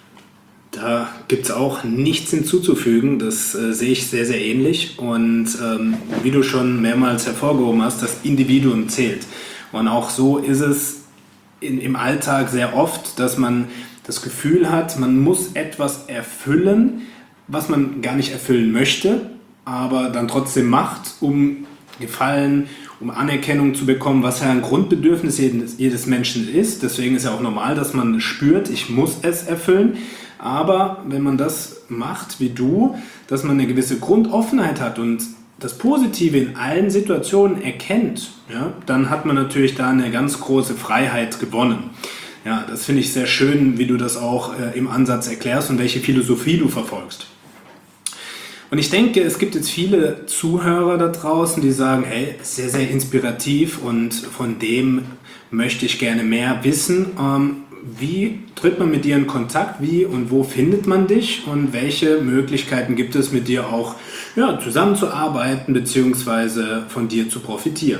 Da gibt es auch nichts hinzuzufügen, das äh, sehe ich sehr, sehr ähnlich und ähm, wie du schon mehrmals hervorgehoben hast, das Individuum zählt. Und auch so ist es in, im Alltag sehr oft, dass man das Gefühl hat, man muss etwas erfüllen, was man gar nicht erfüllen möchte, aber dann trotzdem macht, um Gefallen, um Anerkennung zu bekommen, was ja ein Grundbedürfnis jedes, jedes Menschen ist. Deswegen ist ja auch normal, dass man spürt, ich muss es erfüllen. Aber wenn man das macht wie du, dass man eine gewisse Grundoffenheit hat und das Positive in allen Situationen erkennt, ja, dann hat man natürlich da eine ganz große Freiheit gewonnen. Ja, das finde ich sehr schön, wie du das auch äh, im Ansatz erklärst und welche Philosophie du verfolgst. Und ich denke, es gibt jetzt viele Zuhörer da draußen, die sagen, hey, sehr, sehr inspirativ und von dem möchte ich gerne mehr wissen. Ähm, wie tritt man mit dir in Kontakt? Wie und wo findet man dich? Und welche Möglichkeiten gibt es, mit dir auch ja, zusammenzuarbeiten bzw. von dir zu profitieren?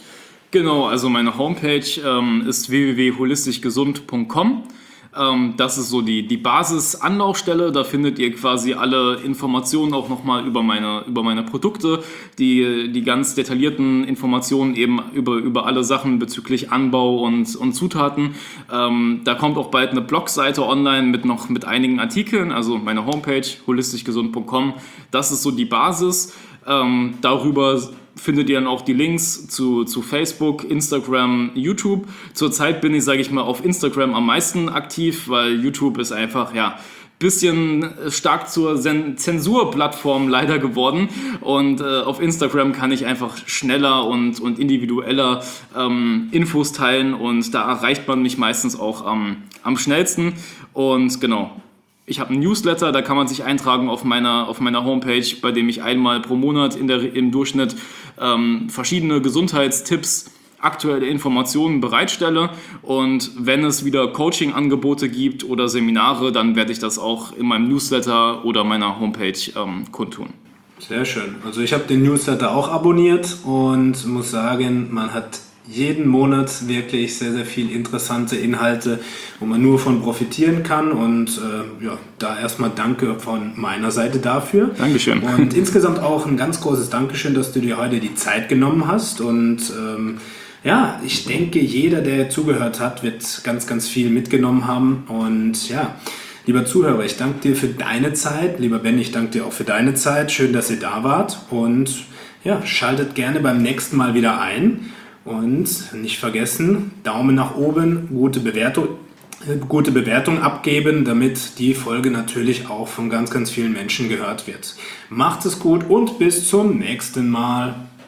Genau, also meine Homepage ähm, ist w w w punkt holistisch gesund punkt com. Ähm, das ist so die, die Basis-Anlaufstelle. Da findet ihr quasi alle Informationen auch nochmal über meine, über meine Produkte, die, die ganz detaillierten Informationen eben über, über alle Sachen bezüglich Anbau und, und Zutaten. Ähm, da kommt auch bald eine Blogseite online mit noch mit einigen Artikeln, also meine Homepage holistisch gesund punkt com. Das ist so die Basis. Ähm, darüber findet ihr dann auch die Links zu, zu Facebook, Instagram, YouTube. Zurzeit bin ich, sage ich mal, auf Instagram am meisten aktiv, weil YouTube ist einfach, ja, bisschen stark zur Zensurplattform leider geworden. Und äh, auf Instagram kann ich einfach schneller und, und individueller ähm, Infos teilen und da erreicht man mich meistens auch am, am schnellsten. Und genau. Ich habe einen Newsletter, da kann man sich eintragen auf meiner, auf meiner Homepage, bei dem ich einmal pro Monat in der, im Durchschnitt ähm, verschiedene Gesundheitstipps, aktuelle Informationen bereitstelle. Und wenn es wieder Coaching-Angebote gibt oder Seminare, dann werde ich das auch in meinem Newsletter oder meiner Homepage ähm, kundtun. Sehr schön. Also ich habe den Newsletter auch abonniert und muss sagen, man hat jeden Monat wirklich sehr, sehr viel interessante Inhalte, wo man nur von profitieren kann und äh, ja, da erstmal danke von meiner Seite dafür. Dankeschön. Und insgesamt auch ein ganz großes Dankeschön, dass du dir heute die Zeit genommen hast und ähm, ja, ich denke, jeder, der zugehört hat, wird ganz, ganz viel mitgenommen haben und ja, lieber Zuhörer, ich danke dir für deine Zeit, lieber Ben, ich danke dir auch für deine Zeit, schön, dass ihr da wart und ja, schaltet gerne beim nächsten Mal wieder ein. Und nicht vergessen, Daumen nach oben, gute Bewertung, gute Bewertung abgeben, damit die Folge natürlich auch von ganz, ganz vielen Menschen gehört wird. Macht es gut und bis zum nächsten Mal.